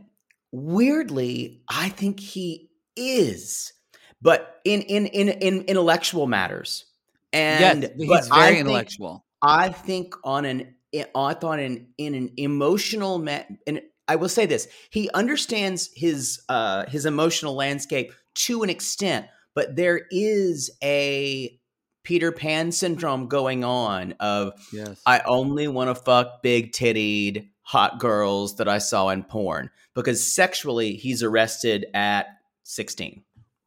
Weirdly, I think he is, but in in in, in intellectual matters. And yes, he's but very I think- intellectual. I think on an I thought in in an emotional ma- and I will say this, he understands his uh his emotional landscape to an extent, but there is a Peter Pan syndrome going on of Yes. I only want to fuck big tittied hot girls that I saw in porn because sexually he's arrested at sixteen.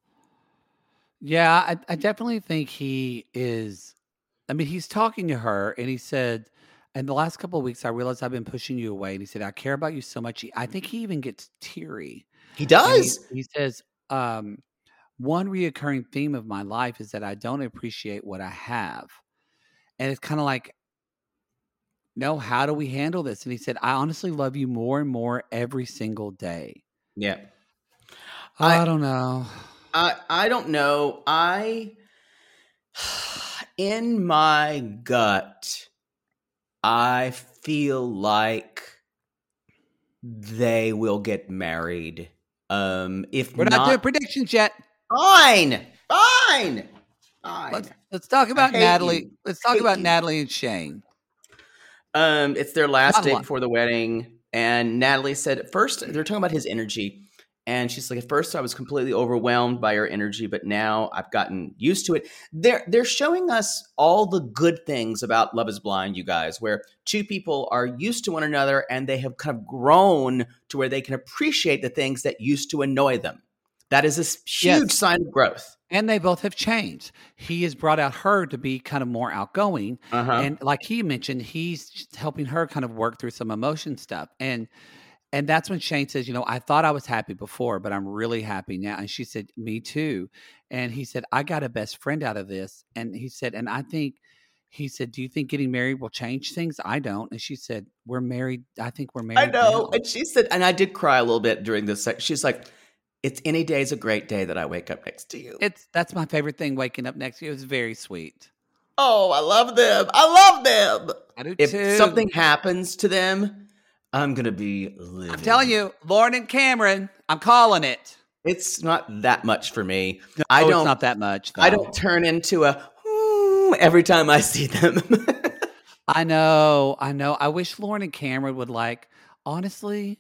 Yeah, I, I definitely think he is. I mean, he's talking to her, and he said, "In the last couple of weeks, I realized I've been pushing you away." And he said, "I care about you so much." He, I think he even gets teary. He And does. He, he says, um, "One reoccurring theme of my life is that I don't appreciate what I have," and it's kind of like, "No, how do we handle this?" And he said, "I honestly love you more and more every single day." Yeah. I, I- don't know. I I don't know. I in my gut, I feel like they will get married. Um, if We're not, doing predictions yet. fine, fine, fine. Let's let's talk about hate Natalie. you. Let's talk Hate about you. Natalie and Shane. Um, it's their last Not day long. before the wedding, and Natalie said at first they're talking about his energy, and she's like, at first I was completely overwhelmed by your energy, but now I've gotten used to it. They're they're showing us all the good things about Love Is Blind, you guys, where two people are used to one another and they have kind of grown to where they can appreciate the things that used to annoy them. That is a s- huge Yes. sign of growth. And they both have changed. He has brought out her to be kind of more outgoing. Uh-huh. And like he mentioned, he's helping her kind of work through some emotion stuff. And and that's when Shane says, you know, I thought I was happy before, but I'm really happy now. And she said, me too. And he said, I got a best friend out of this. And he said, and I think, he said, do you think getting married will change things? I don't. And she said, we're married. I think we're married. I know. now." And she said, and I did cry a little bit during this. sec- She's like, it's any day's a great day that I wake up next to you. It's that's my favorite thing. Waking up next to you. It was very sweet. Oh, I love them. I love them. I do If too. something happens to them, I'm going to be livid. I'm telling you, Lauren and Cameron, I'm calling it. It's not that much for me. No, I don't, it's not that much. I though. don't turn into a hmm every time I see them. I know. I know. I wish Lauren and Cameron would like, honestly,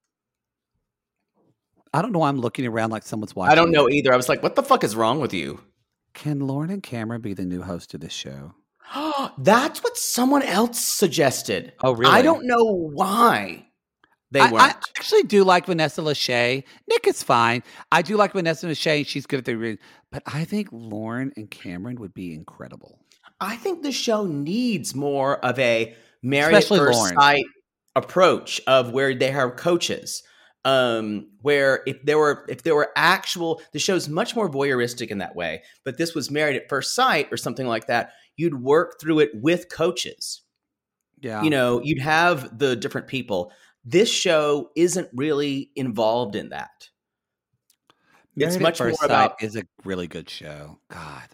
I don't know why I'm looking around like someone's watching. I don't know me. either. I was like, what the fuck is wrong with you? Can Lauren and Cameron be the new host of this show? That's what someone else suggested. Oh, really? I don't know why they I, weren't. I actually do like Vanessa Lachey. Nick is fine. I do like Vanessa Lachey. She's good at the reading. But I think Lauren and Cameron would be incredible. I think the show needs more of a married Especially at first Lauren. sight approach of where they have coaches. Um, where if there were if there were actual, the show's much more voyeuristic in that way. But this was married at first sight or something like that. You'd work through it with coaches. Yeah. You know, you'd have the different people. This show isn't really involved in that. Married It's at much more First Sight about is a really good show. God.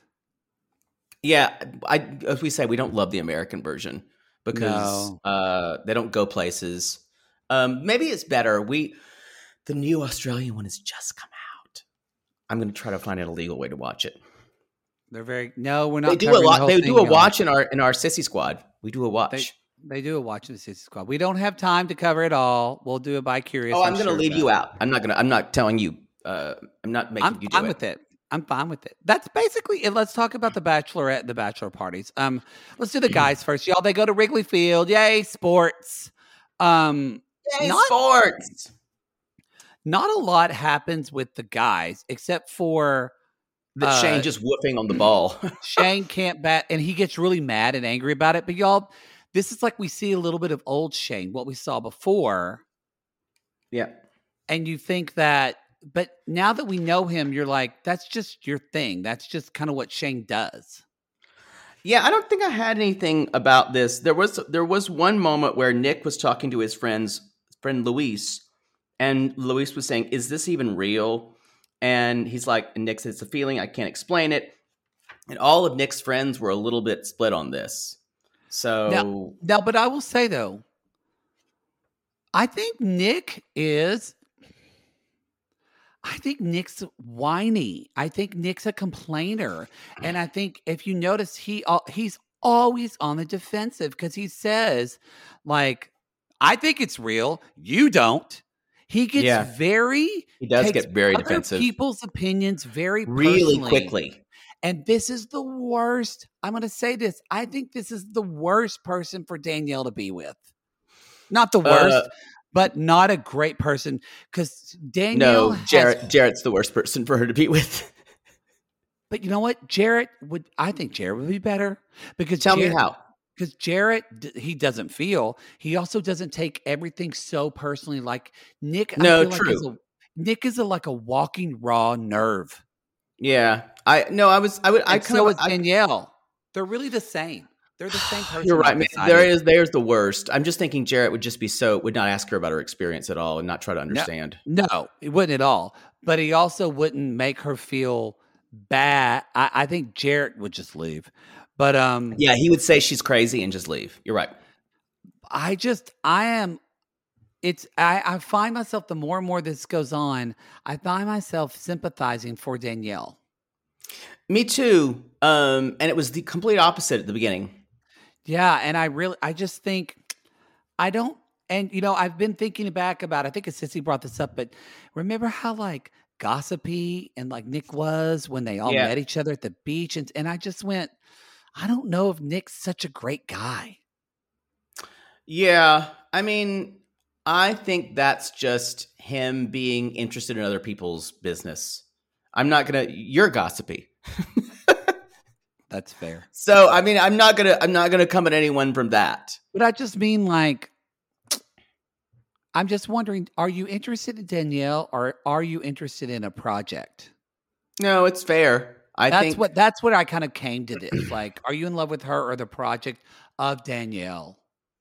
yeah. I as we say, we don't love the American version because No. uh, they don't go places. Um, maybe it's better. We the new Australian one has just come out. I'm going to try to find a legal way to watch it. They're very no, we're not. They do a covering the lot. whole They thing, do a y'all. watch in our in our Sissy Squad. We do a watch. They, they do a watch in the Sissy Squad. We don't have time to cover it all. We'll do it by curious. oh, I'm, going to sure, leave but you out. I'm not going to. I'm not telling you. Uh, I'm not making I'm you do fine it. with it. I'm fine with it. That's basically it. Let's talk about the Bachelorette and the Bachelor parties. Um, let's do the guys first, y'all. They go to Wrigley Field. Yay, sports. Um, Yay, not sports. not a lot happens with the guys except for The uh, Shane just whooping on the ball. Shane can't bat, and he gets really mad and angry about it. But y'all, this is like we see a little bit of old Shane, what we saw before, yeah. and you think that. But now that we know him, you're like, that's just your thing. That's just kind of what Shane does. Yeah, I don't think I had anything about this. There was there was one moment where Nick was talking to his friend's friend Luis, and Luis was saying, "Is this even real?" And he's like, and Nick says, "It's a feeling. I can't explain it." And all of Nick's friends were a little bit split on this. So Now, now, but I will say though, I think Nick is. I think Nick's whiny. I think Nick's a complainer, and I think if you notice, he al- he's always on the defensive because he says, like, "I think it's real. You don't." He gets Yeah. very he does takes get very other defensive people's opinions very really personally. quickly. And this is the worst. I'm going to say this. I think this is the worst person for Danielle to be with. Not the worst, Uh, but not a great person because Danielle. No, has- Jarrett. Jarrett's the worst person for her to be with. But you know what? Jarrett would. I think Jarrett would be better because Tell Jarrett, me how. Because Jarrett, d- he doesn't feel. He also doesn't take everything so personally. Like Nick. I No, feel like true. is a, Nick is a, like a walking raw nerve. Yeah, I no, I was. I would. I And kind so of. is I, Danielle. They're really the same. They're the same person. You're right. I've Man. decided. There is there's the worst. I'm just thinking Jarrett would just be so would not ask her about her experience at all and not try to understand. No, no, it wouldn't at all. But he also wouldn't make her feel bad. I, I think Jarrett would just leave. But um, Yeah, he would say she's crazy and just leave. You're right. I just I am. It's I, I find myself the more and more this goes on, I find myself sympathizing for Danielle. Me too. Um, and it was the complete opposite at the beginning. Yeah, and I really, I just think, I don't, and you know, I've been thinking back about, I think a Sissy brought this up, but remember how like gossipy and like Nick was when they all Yeah. met each other at the beach, and and I just went, I don't know if Nick's such a great guy. Yeah, I mean, I think that's just him being interested in other people's business. I'm not gonna. You're gossipy. That's fair. So I mean, I'm not gonna. I'm not gonna come at anyone from that. But I just mean like, I'm just wondering, are you interested in Danielle or are you interested in a project? No, it's fair. I That's think what that's what I kind of came to this. Like, are you in love with her or the project of Danielle?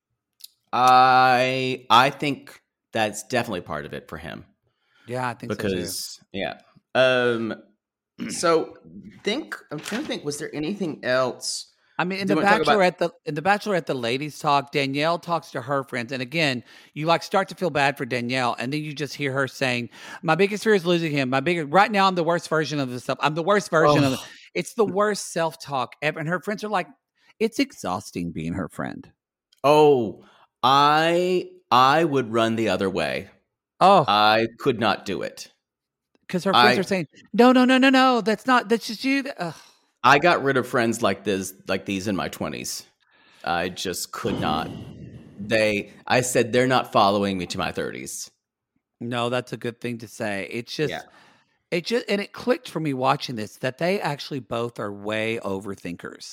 I I think that's definitely part of it for him Yeah, I think so too. because yeah. Um. So think I'm trying to think. Was there anything else? I mean, in Do the you wanna talk about- Bachelorette, the in the Bachelorette, the ladies talk. Danielle talks to her friends, and again, you like start to feel bad for Danielle, and then you just hear her saying, "My biggest fear is losing him. My biggest right now, I'm the worst version of myself. I'm the worst version of Oh. It's the worst self talk ever." And her friends are like, "It's exhausting being her friend." Oh, I I would run the other way. Oh, I could not do it. because her friends I- are saying, "No, no, no, no, no. That's not. That's just you." Ugh. I got rid of friends like this, like these in my twenties. I just could not. They, I said, they're not following me to my thirties. No, that's a good thing to say. It's just, Yeah. it just, and it clicked for me watching this that they actually both are way overthinkers.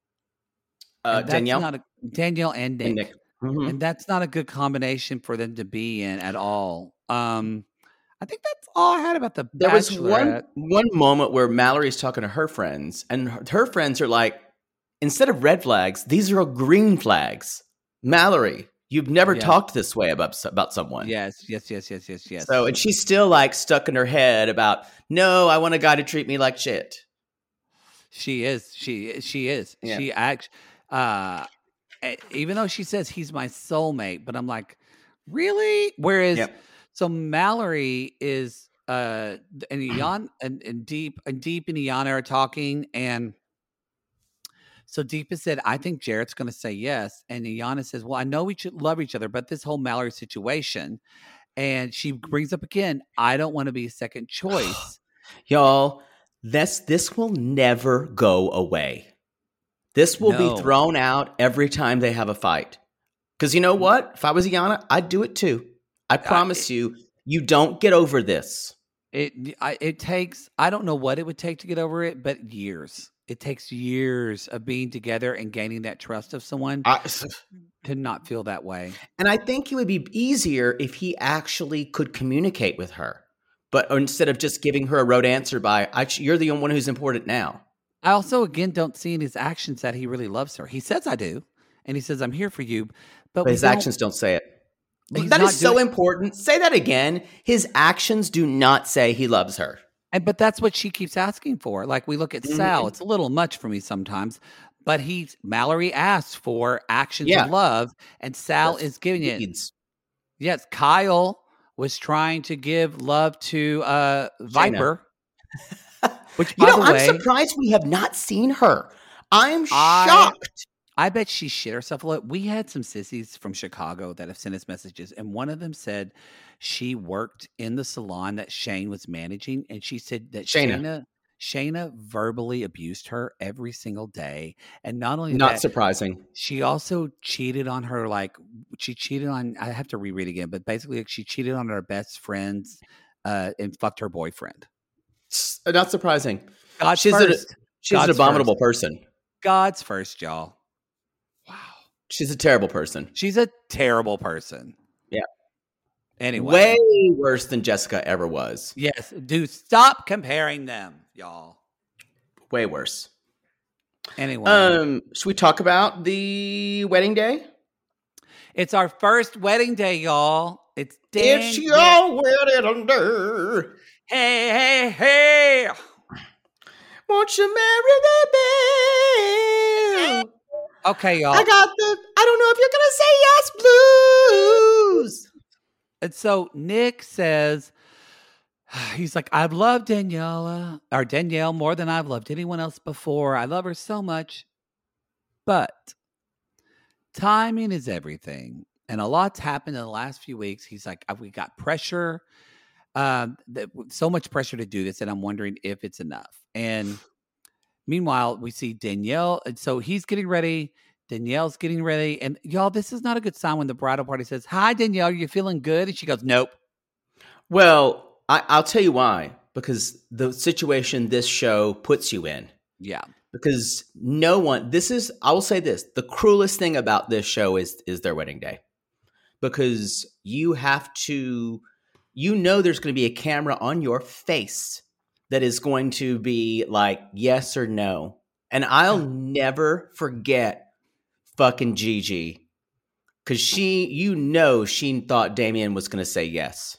Uh, And that's Danielle not a, Danielle and Nick, and Nick. Mhm. and that's not a good combination for them to be in at all. Um, I think that's all I had about the There was one Bachelorette. one moment where Mallory's talking to her friends, and her, her friends are like, instead of red flags, these are green flags. Mallory, you've never Yeah. talked this way about about someone. Yes, yes, yes, yes, yes, yes. So, and she's still like stuck in her head about, no, I want a guy to treat me like shit. She is. She she is. Yeah. She act. Uh, e- even though she says he's my soulmate, but I'm like, really? Whereas, Yep. so Mallory is uh, and Ian and, and Deep and Deep and Iana are talking, and so Deep has said, I think Jarrett's going to say yes, and Iana says, well, I know we should love each other, but this whole Mallory situation, and she brings up again, I don't want to be a second choice. Y'all, this this will never go away. This will No. be thrown out every time they have a fight. Because you know what? If I was Iana, I'd do it too. I promise you, you don't get over this. It I, it takes I don't know what it would take to get over it, but years. It takes years of being together and gaining that trust of someone I, to not feel that way. and I think it would be easier if he actually could communicate with her. But instead of just giving her a rote answer by, I, you're the one who's important now. I also again don't see in his actions that he really loves her. He says I do, and he says I'm here for you, but, But we his don't- actions don't say it. he's That not is so doing- important. Say that again. His actions do not say he loves her. And but that's what she keeps asking for. Like we look at Mm-hmm. Sal, it's a little much for me sometimes. But he Mallory asks for actions Yeah. of love, and Sal That's is giving it. Deeds. Yes, Kyle was trying to give love to uh, Viper. Which, You by know, the I'm way, surprised we have not seen her. I'm I- shocked. I bet she shit herself a lot. We had some sissies from Chicago that have sent us messages, and one of them said she worked in the salon that Shane was managing, and she said that Shayna. Shayna, Shayna verbally abused her every single day, and not only Not that, surprising. she also cheated on her. Like she cheated on. I have to reread again, but basically, like, she cheated on her best friends uh, and fucked her boyfriend. S- Not surprising. God's She's, a, first. she's an God's abominable first. person. God's first, y'all. Wow. She's a terrible person. She's a terrible person. Yeah. Anyway. Way worse than Jessica ever was. Yes. Dude, stop comparing them, y'all. Way worse. Anyway, Um, should we talk about the wedding day? it's our first wedding day, y'all. It's It's Danielle. your wedding day. Hey, hey, hey. Won't you marry me, babe? Okay, y'all. I got the I don't know if you're gonna say yes blues. And so Nick says, he's like, I've loved Daniela or Danielle more than I've loved anyone else before. I love her so much. But timing is everything. And a lot's happened in the last few weeks. He's like, we got pressure, um, that, so much pressure to do this. And I'm wondering if it's enough. And meanwhile, we see Danielle. And so he's getting ready. Danielle's getting ready. And y'all, this is not a good sign when the bridal party says, hi, Danielle, are you feeling good? And she goes, nope. Well, I, I'll tell you why. Because the situation this show puts you in. Yeah. Because no one, this is, I will say this, the cruelest thing about this show is is their wedding day. Because you have to, you know there's going to be a camera on your face that is going to be like yes or no. And I'll never forget fucking Gigi. Because she, you know, she thought Damien was going to say yes.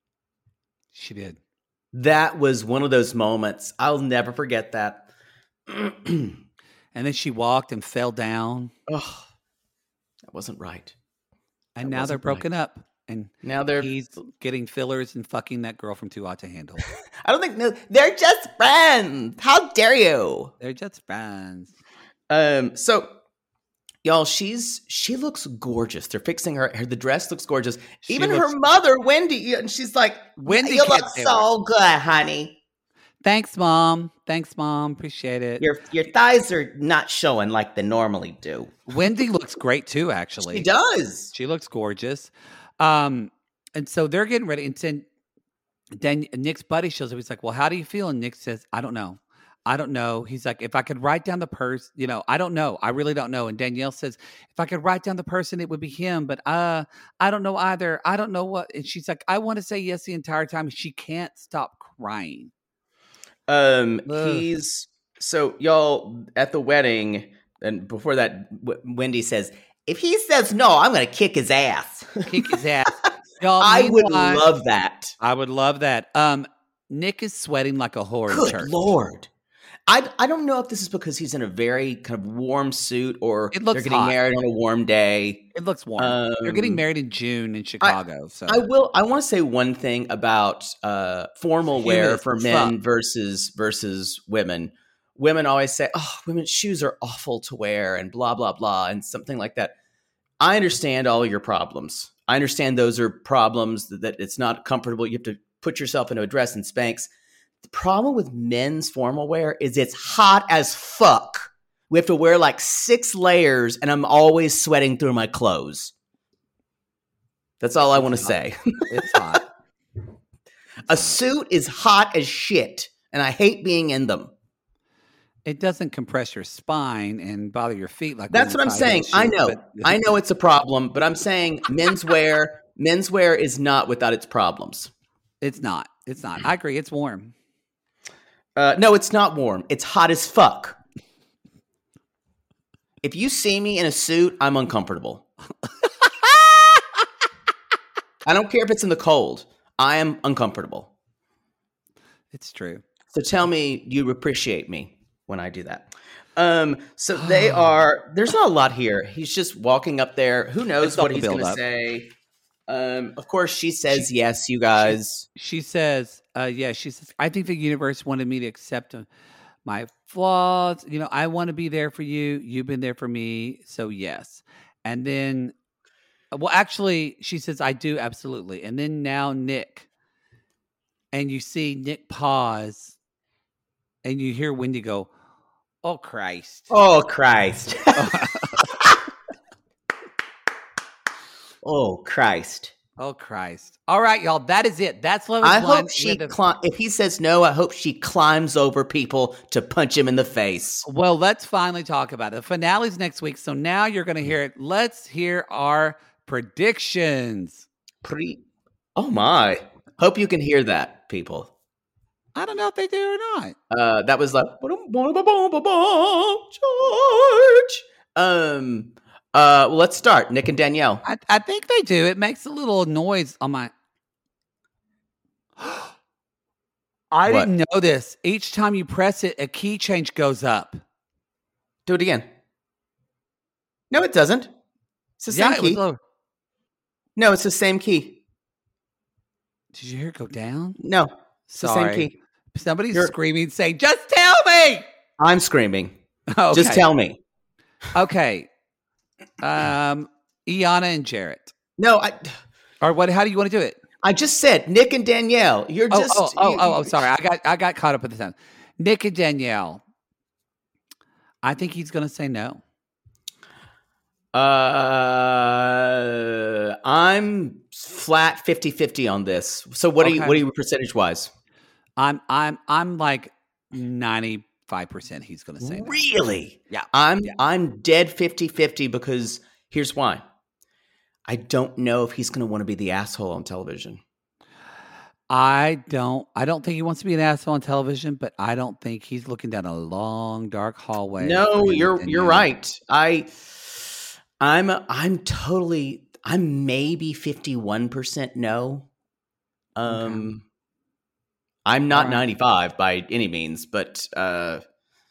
She did. That was one of those moments. I'll never forget that. And then she walked and fell down. Oh, that wasn't right. And That now they're wasn't broken up. And Now they're, he's getting fillers and fucking that girl from Too Hot to Handle. I don't think, no, they're just friends. How dare you? They're just friends. Um, so y'all, she's, she looks gorgeous. They're fixing her, her the dress looks gorgeous. She Even looks- her mother, Wendy, and she's like, Wendy you can't look say so good, honey. Thanks, Mom. Thanks, Mom. Appreciate it. Your your thighs are not showing like they normally do. Wendy looks great too, actually. She does. She looks gorgeous. Um, and so they're getting ready. And then, then Nick's buddy shows up. He's like, well, how do you feel? And Nick says, I don't know. I don't know. He's like, if I could write down the person, you know, I don't know. I really don't know. And Danielle says, if I could write down the person, it would be him. But uh, I don't know either. I don't know what. And she's like, I want to say yes the entire time. She can't stop crying. Um, Ugh. he's so y'all at the wedding, and before that, w- Wendy says, "If he says no, I'm going to kick his ass." Kick his ass. Y'all, I would meanwhile- love that. I would love that. Um, Nick is sweating like a whore in Good church. Lord. I, I don't know if this is because he's in a very kind of warm suit or It looks they're getting hot. married on a warm day. It looks warm. They're getting Um, married in June in Chicago. so I will. I want to say one thing about uh, formal wear Humid for as men fuck. versus versus women. Women always say, "Oh, women's shoes are awful to wear," and blah blah blah, and something like that. I understand all your problems. I understand those are problems that, that it's not comfortable. You have to put yourself into a dress and Spanx. The problem with men's formal wear is it's hot as fuck. We have to wear like six layers, and I'm always sweating through my clothes. That's all I want to say. it's hot. A suit is hot as shit, and I hate being in them. It doesn't compress your spine and bother your feet like That's what I'm women's high heel saying. I shoes, know. but- I know it's a problem, but I'm saying menswear, menswear is not without its problems. It's not. It's not. I agree. It's warm. Uh, no, it's not warm. It's hot as fuck. If you see me in a suit, I'm uncomfortable. I don't care if it's in the cold. I am uncomfortable. It's true. So tell me you appreciate me when I do that. Um, so they are, there's not a lot here. He's just walking up there. Who knows It's all what he's going to build-up. say? Um, of course, she says yes, you guys. She says, uh, yeah, she says, I think the universe wanted me to accept uh, my flaws. You know, I want to be there for you. You've been there for me. So, yes. And then, well, actually, she says, I do, absolutely. And then now Nick, and you see Nick pause, and you hear Wendy go, oh, Christ. Oh, Christ. Oh, Christ. Oh, Christ. All right, y'all. That is it. That's Love is I Blind. hope We she, had to- cli- if he says no, I hope she climbs over people to punch him in the face. Well, let's finally talk about it. The finale's next week, so now you're going to hear it. Let's hear our predictions. Pre- oh, my. Hope you can hear that, people. I don't know if they do or not. Uh, that was like George. Um. Uh. Well, let's start. Nick and Danielle. I, I think they do. It makes a little noise on my. I What? didn't know this. Each time you press it, a key change goes up. Do it again. No, it doesn't. It's the Yeah, same it was key. lower. No, it's the same key. Did you hear it go down? No, it's the Sorry. same key. Somebody's You're- screaming, saying, "Just tell me." I'm screaming. Okay. Just tell me. Okay. Um, Iana and Jarrett. No, I. Or what? How do you want to do it? I just said Nick and Danielle. You're Oh, just. oh, oh, you- oh, oh, sorry. I got I got caught up at the time. Nick and Danielle. I think he's going to say no. Uh, I'm flat fifty-fifty on this. So what are you? Okay. What are you percentage wise? I'm I'm I'm like ninety-five percent he's going to say no. Really? Yeah. I'm Yeah. I'm dead fifty-fifty because here's why. I don't know if he's going to want to be the asshole on television. I don't I don't think he wants to be an asshole on television, but I don't think he's looking down a long dark hallway. No, for him you're and you're you. right. I I'm I'm totally I'm maybe fifty-one percent no. Um I'm not All right. ninety-five by any means, but uh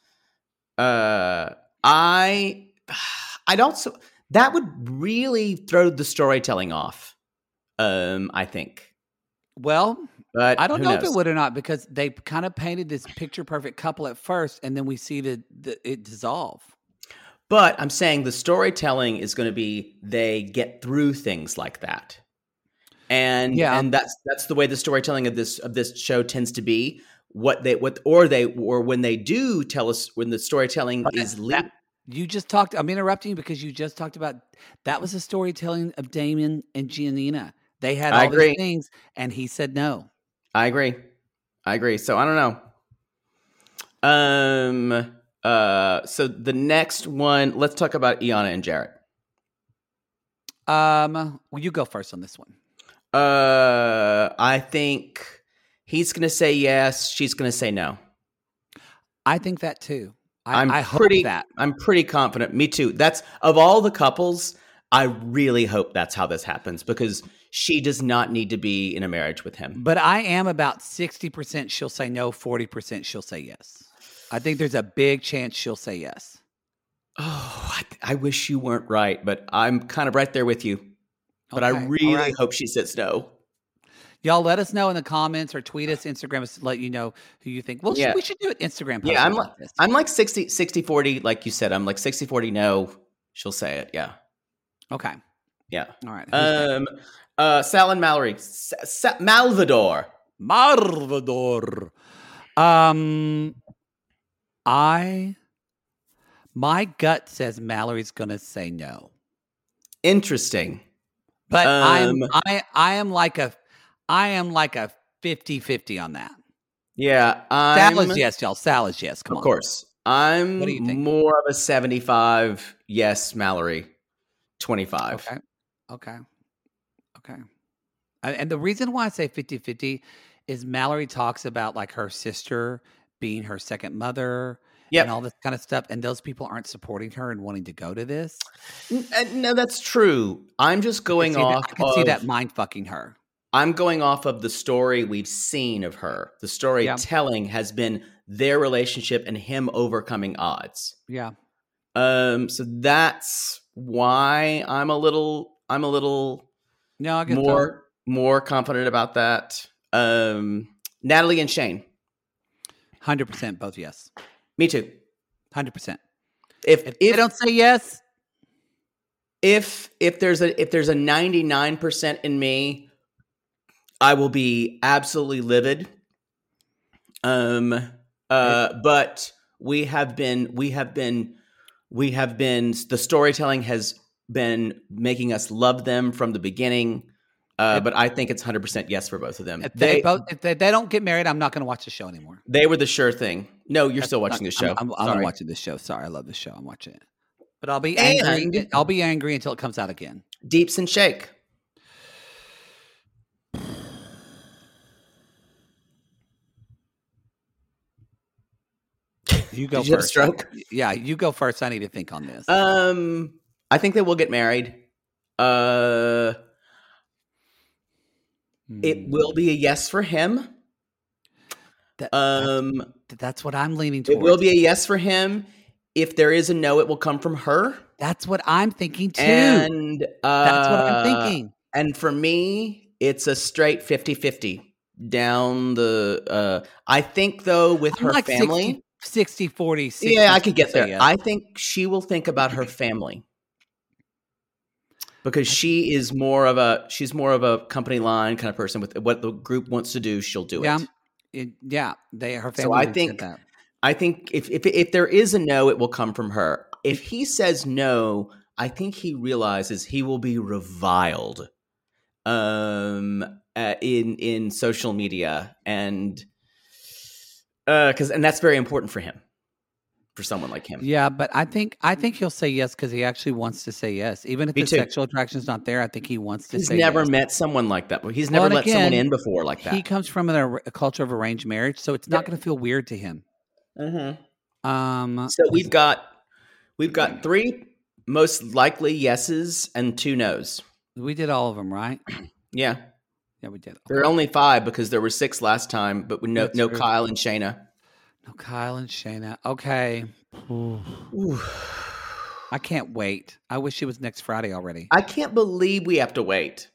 uh I I'd also that would really throw the storytelling off. Um I think. Well, But I don't who know if knows? it would or not because they kind of painted this picture perfect couple at first, and then we see the, the it dissolve. But I'm saying the storytelling is going to be they get through things like that, and Yeah. and that's that's the way the storytelling of this of this show tends to be. What they what or they or when they do tell us when the storytelling But is that- lead, You just talked. I'm interrupting you because you just talked about that was the storytelling of Damon and Giannina. They had all I agree. these things, and he said no. I agree, I agree. So I don't know. Um. Uh. So the next one, let's talk about Iana and Jarrett. Um, well, you go first on this one. Uh. I think he's going to say yes. She's going to say no. I think that too. I, I'm I hope pretty. that. I'm pretty confident. Me too. That's of all the couples. I really hope that's how this happens because she does not need to be in a marriage with him. But I am about sixty percent she'll say no, forty percent she'll say yes. I think there's a big chance she'll say yes. Oh, I, I wish you weren't right, but I'm kind of right there with you. But I Okay, all really right. hope she says no. Y'all let us know in the comments or tweet us, Instagram us to let you know who you think. Well, Yeah. we should do it Instagram post Yeah, I'm about like this. I'm like sixty, sixty, forty, like you said. I'm like sixty, forty no. She'll say it. Yeah. Okay. Yeah. All right. Who's next? Um uh Sal and Mallory. Sa- Sa- Malvador. Marvador. Um, I, my gut says Mallory's going to say no, Interesting. but I'm, Um, I, I am like a, I am like a fifty-fifty on that. Yeah. I'm, Sal is yes, y'all. Sal is yes. Come Of on. course. I'm What do you think? more of a seventy-five yes, Mallory. twenty-five. Okay. Okay. Okay. And and the reason why I say fifty-fifty is Mallory talks about like her sister being her second mother Yep. and all this kind of stuff. And those people aren't supporting her and wanting to go to this. N- uh, No, that's true. I'm just going I can see off that, I can see that of- mind fucking her. I'm going off of the story we've seen of her. The storytelling has been their relationship and him overcoming odds. Yeah. Um, so that's why I'm a little I'm a little No, I get more more confident about that. Um, Natalie and Shane. one hundred percent both yes. Me too. one hundred percent. If If, if they don't say yes, if if there's a if there's a ninety-nine percent in me, I will be absolutely livid. Um uh but we have been we have been we have been the storytelling has been making us love them from the beginning. Uh If- but I think it's one hundred percent yes for both of them. if they, They both if they, they don't get married, I'm not going to watch the show anymore. they were the sure thing. No, you're still watching the show. I'm, I'm, I'm Sorry. watching this show. Sorry, I love this show. I'm watching it, but I'll be angry. And- I'll be angry until it comes out again. Deeps and Shake. You go Did you have a first. stroke? Yeah, you go first. I need to think on this. Um, I think they will get married. Uh, it will be a yes for him. That- Um, That's what I'm leaning towards. it will be a yes for him. If there is a no, it will come from her. That's what I'm thinking too. And uh, That's what I'm thinking. And for me, it's a straight fifty-fifty down the. Uh, I think though, with I'm her like family, sixty, forty, sixty, yeah, I could get there. yeah. I think she will think about her family because she is more of a she's more of a company line kind of person. With what the group wants to do, she'll do yeah, it. it, yeah. They her family. So I said think that. I think if, if if there is a no, it will come from her. If he says no, I think he realizes he will be reviled um, uh, in in social media, and because uh, and that's very important for him, for someone like him. Yeah, but I think I think he'll say yes because he actually wants to say yes, even if Me the too. sexual attraction's not there. I think he wants to. He's say never yes. met someone like that. He's Well, never and let someone again, in before like that. He comes from a, a culture of arranged marriage, so it's not Yep. going to feel weird to him. Mm-hmm. Um, So we've got we've got three most likely yeses and two nos. we did all of them, right? Yeah. Yeah, we did. There are only five because there were six last time, but with no That's no true. Kyle and Shayna. No, Kyle and Shayna. Okay. I can't wait. I wish it was next Friday already. I can't believe we have to wait.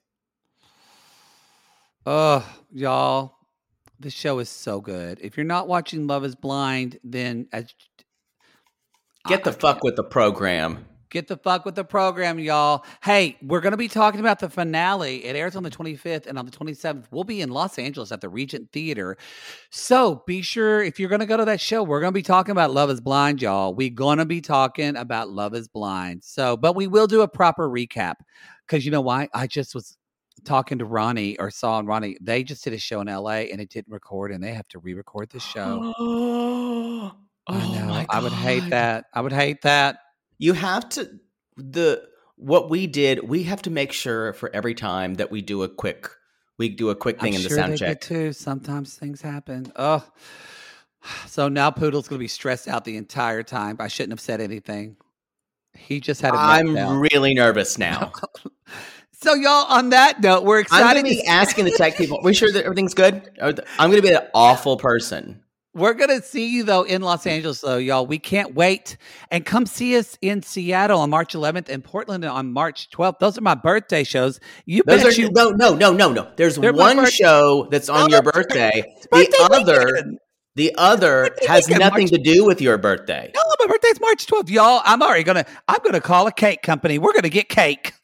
Oh, y'all, this show is so good. If you're not watching Love is Blind, then as, Get the I- fuck with the program. Get the fuck with the program, y'all. Hey, we're going to be talking about the finale. It airs on the twenty-fifth, and on the twenty-seventh, we'll be in Los Angeles at the Regent Theater. So be sure, if you're going to go to that show, we're going to be talking about Love is Blind, y'all. We're going to be talking about Love is Blind. So, but we will do a proper recap because you know why? I just was talking to Ronnie or saw on Ronnie. They just did a show in L A and it didn't record, and they have to re-record the show. Oh, I know. my I would hate God. that. I would hate that. You have to the what we did. We have to make sure for every time that we do a quick we do a quick thing I'm in the sure sound they check. get too. Sometimes things happen. Oh, so now Poodle's going to be stressed out the entire time. I shouldn't have said anything. He just had a I'm meltdown. really nervous now. So y'all, on that note, we're I'm excited. going to to be asking the tech people. We sure that everything's good? Or th- I'm going to be an awful person. We're going to see you, though, in Los Angeles, though, y'all. We can't wait. And come see us in Seattle on March eleventh and Portland on March twelfth. Those are my birthday shows. You Those bet are you. no, no, no, no, no. There's They're my one birth- show that's on No, your it's birthday. birthday The other, weekend. the other Birthday has weekend, nothing March- to do with your birthday. No, my birthday's March twelfth, y'all. I'm already gonna. I'm gonna call a cake company. We're gonna get cake.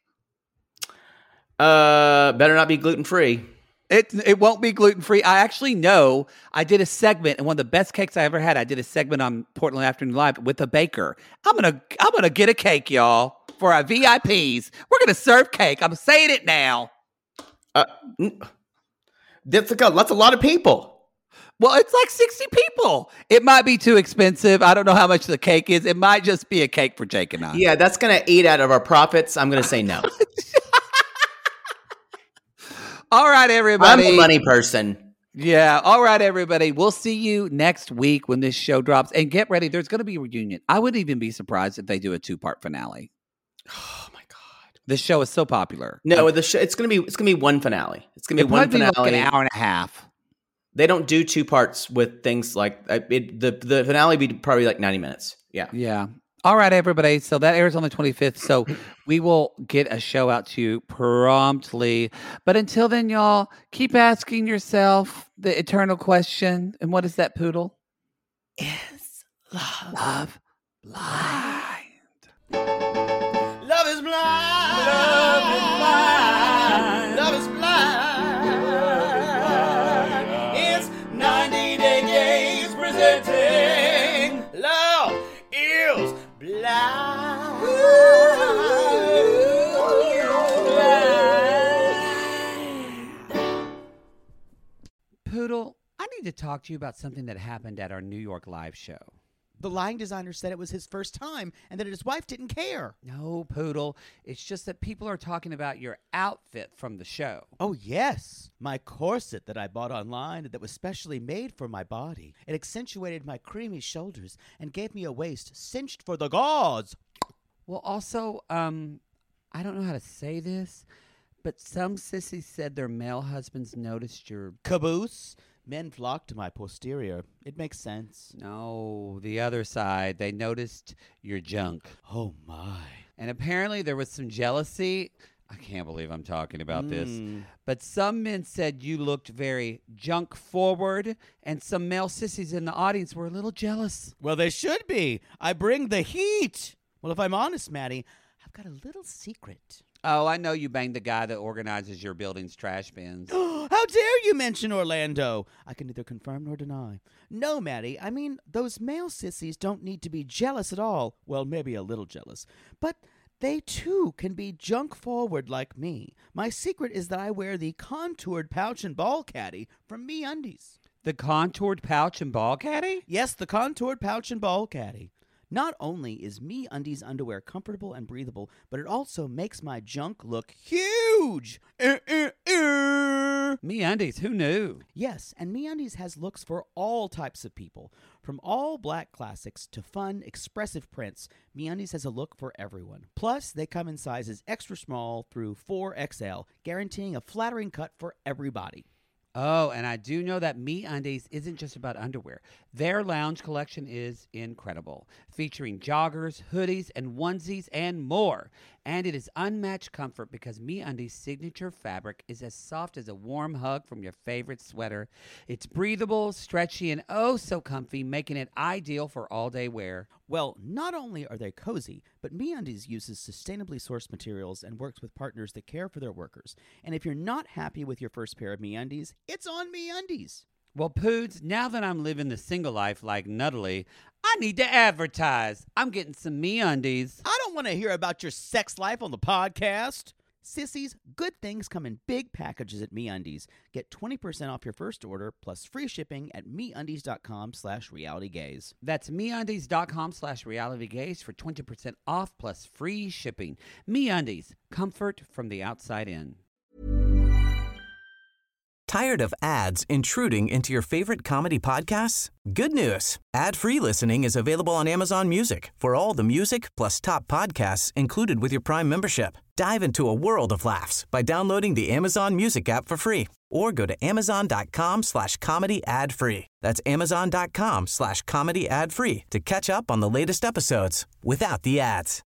Uh, better not be gluten free. It it won't be gluten free. I actually know. I did a segment, and one of the best cakes I ever had. I did a segment on Portland Afternoon Live with a baker. I'm gonna I'm gonna get a cake, y'all, for our V I Ps. We're gonna serve cake. I'm saying it now. Uh, n- that's a that's a lot of people. Well, it's like sixty people. It might be too expensive. I don't know how much the cake is. It might just be a cake for Jake and I. Yeah, that's gonna eat out of our profits. I'm gonna say no. All right, I'm everybody. a money person. Yeah. All right, everybody. We'll see you next week when this show drops. And get ready. There's going to be a reunion. I wouldn't even be surprised if they do a two-part finale. Oh my god. This show is so popular. No, the show, it's gonna be it's gonna be one finale. It's gonna be It'd one probably be finale. like an hour and a half. They don't do two parts with things like uh, it, the the finale be probably like ninety minutes. Yeah. Yeah. All right, everybody. So that airs on the twenty-fifth. So we will get a show out to you promptly. But until then, y'all, keep asking yourself the eternal question. And what is that, Poodle? Is love Love blind. Love is blind. Love is blind. Love is blind. It's ninety Day Games presenting Love is Blind. Poodle, I need to talk to you about something that happened at our New York live show. The lying designer said it was his first time and that his wife didn't care. No, Poodle. It's just that people are talking about your outfit from the show. Oh, yes. My corset that I bought online that was specially made for my body. It accentuated my creamy shoulders and gave me a waist cinched for the gods. Well, also, um, I don't know how to say this, but some sissies said their male husbands noticed your caboose. Men flock to my posterior. It makes sense. No, the other side. They noticed your junk. Oh, my. And apparently there was some jealousy. I can't believe I'm talking about Mm. this. But some men said you looked very junk forward, and some male sissies in the audience were a little jealous. Well, they should be. I bring the heat. Well, if I'm honest, Maddie, I've got a little secret. Oh, I know you banged the guy that organizes your building's trash bins. How dare you mention Orlando? I can neither confirm nor deny. No, Maddie, I mean, those male sissies don't need to be jealous at all. Well, maybe a little jealous. But they, too, can be junk forward like me. My secret is that I wear the contoured pouch and ball caddy from MeUndies. The contoured pouch and ball caddy? Yes, the contoured pouch and ball caddy. Not only is MeUndies underwear comfortable and breathable, but it also makes my junk look huge. Uh, uh, uh. MeUndies, who knew? Yes, and MeUndies has looks for all types of people. From all black classics to fun, expressive prints, MeUndies has a look for everyone. Plus, they come in sizes extra small through four X L, guaranteeing a flattering cut for everybody. Oh, and I do know that MeUndies isn't just about underwear. Their lounge collection is incredible, featuring joggers, hoodies, and onesies, and more. And it is unmatched comfort because MeUndies' signature fabric is as soft as a warm hug from your favorite sweater. It's breathable, stretchy, and oh so comfy, making it ideal for all-day wear. Well, not only are they cozy, but MeUndies uses sustainably sourced materials and works with partners that care for their workers. And if you're not happy with your first pair of MeUndies, it's on MeUndies. Well, Poods, now that I'm living the single life like Nuttily, I need to advertise. I'm getting some MeUndies. I don't want to hear about your sex life on the podcast. Sissies, good things come in big packages at MeUndies. Get twenty percent off your first order plus free shipping at MeUndies.com slash realitygaze. That's MeUndies.com slash realitygaze for twenty percent off plus free shipping. MeUndies, comfort from the outside in. Tired of ads intruding into your favorite comedy podcasts? Good news. Ad-free listening is available on Amazon Music for all the music plus top podcasts included with your Prime membership. Dive into a world of laughs by downloading the Amazon Music app for free or go to amazon.com slash comedy ad free. That's amazon.com slash comedy ad free to catch up on the latest episodes without the ads.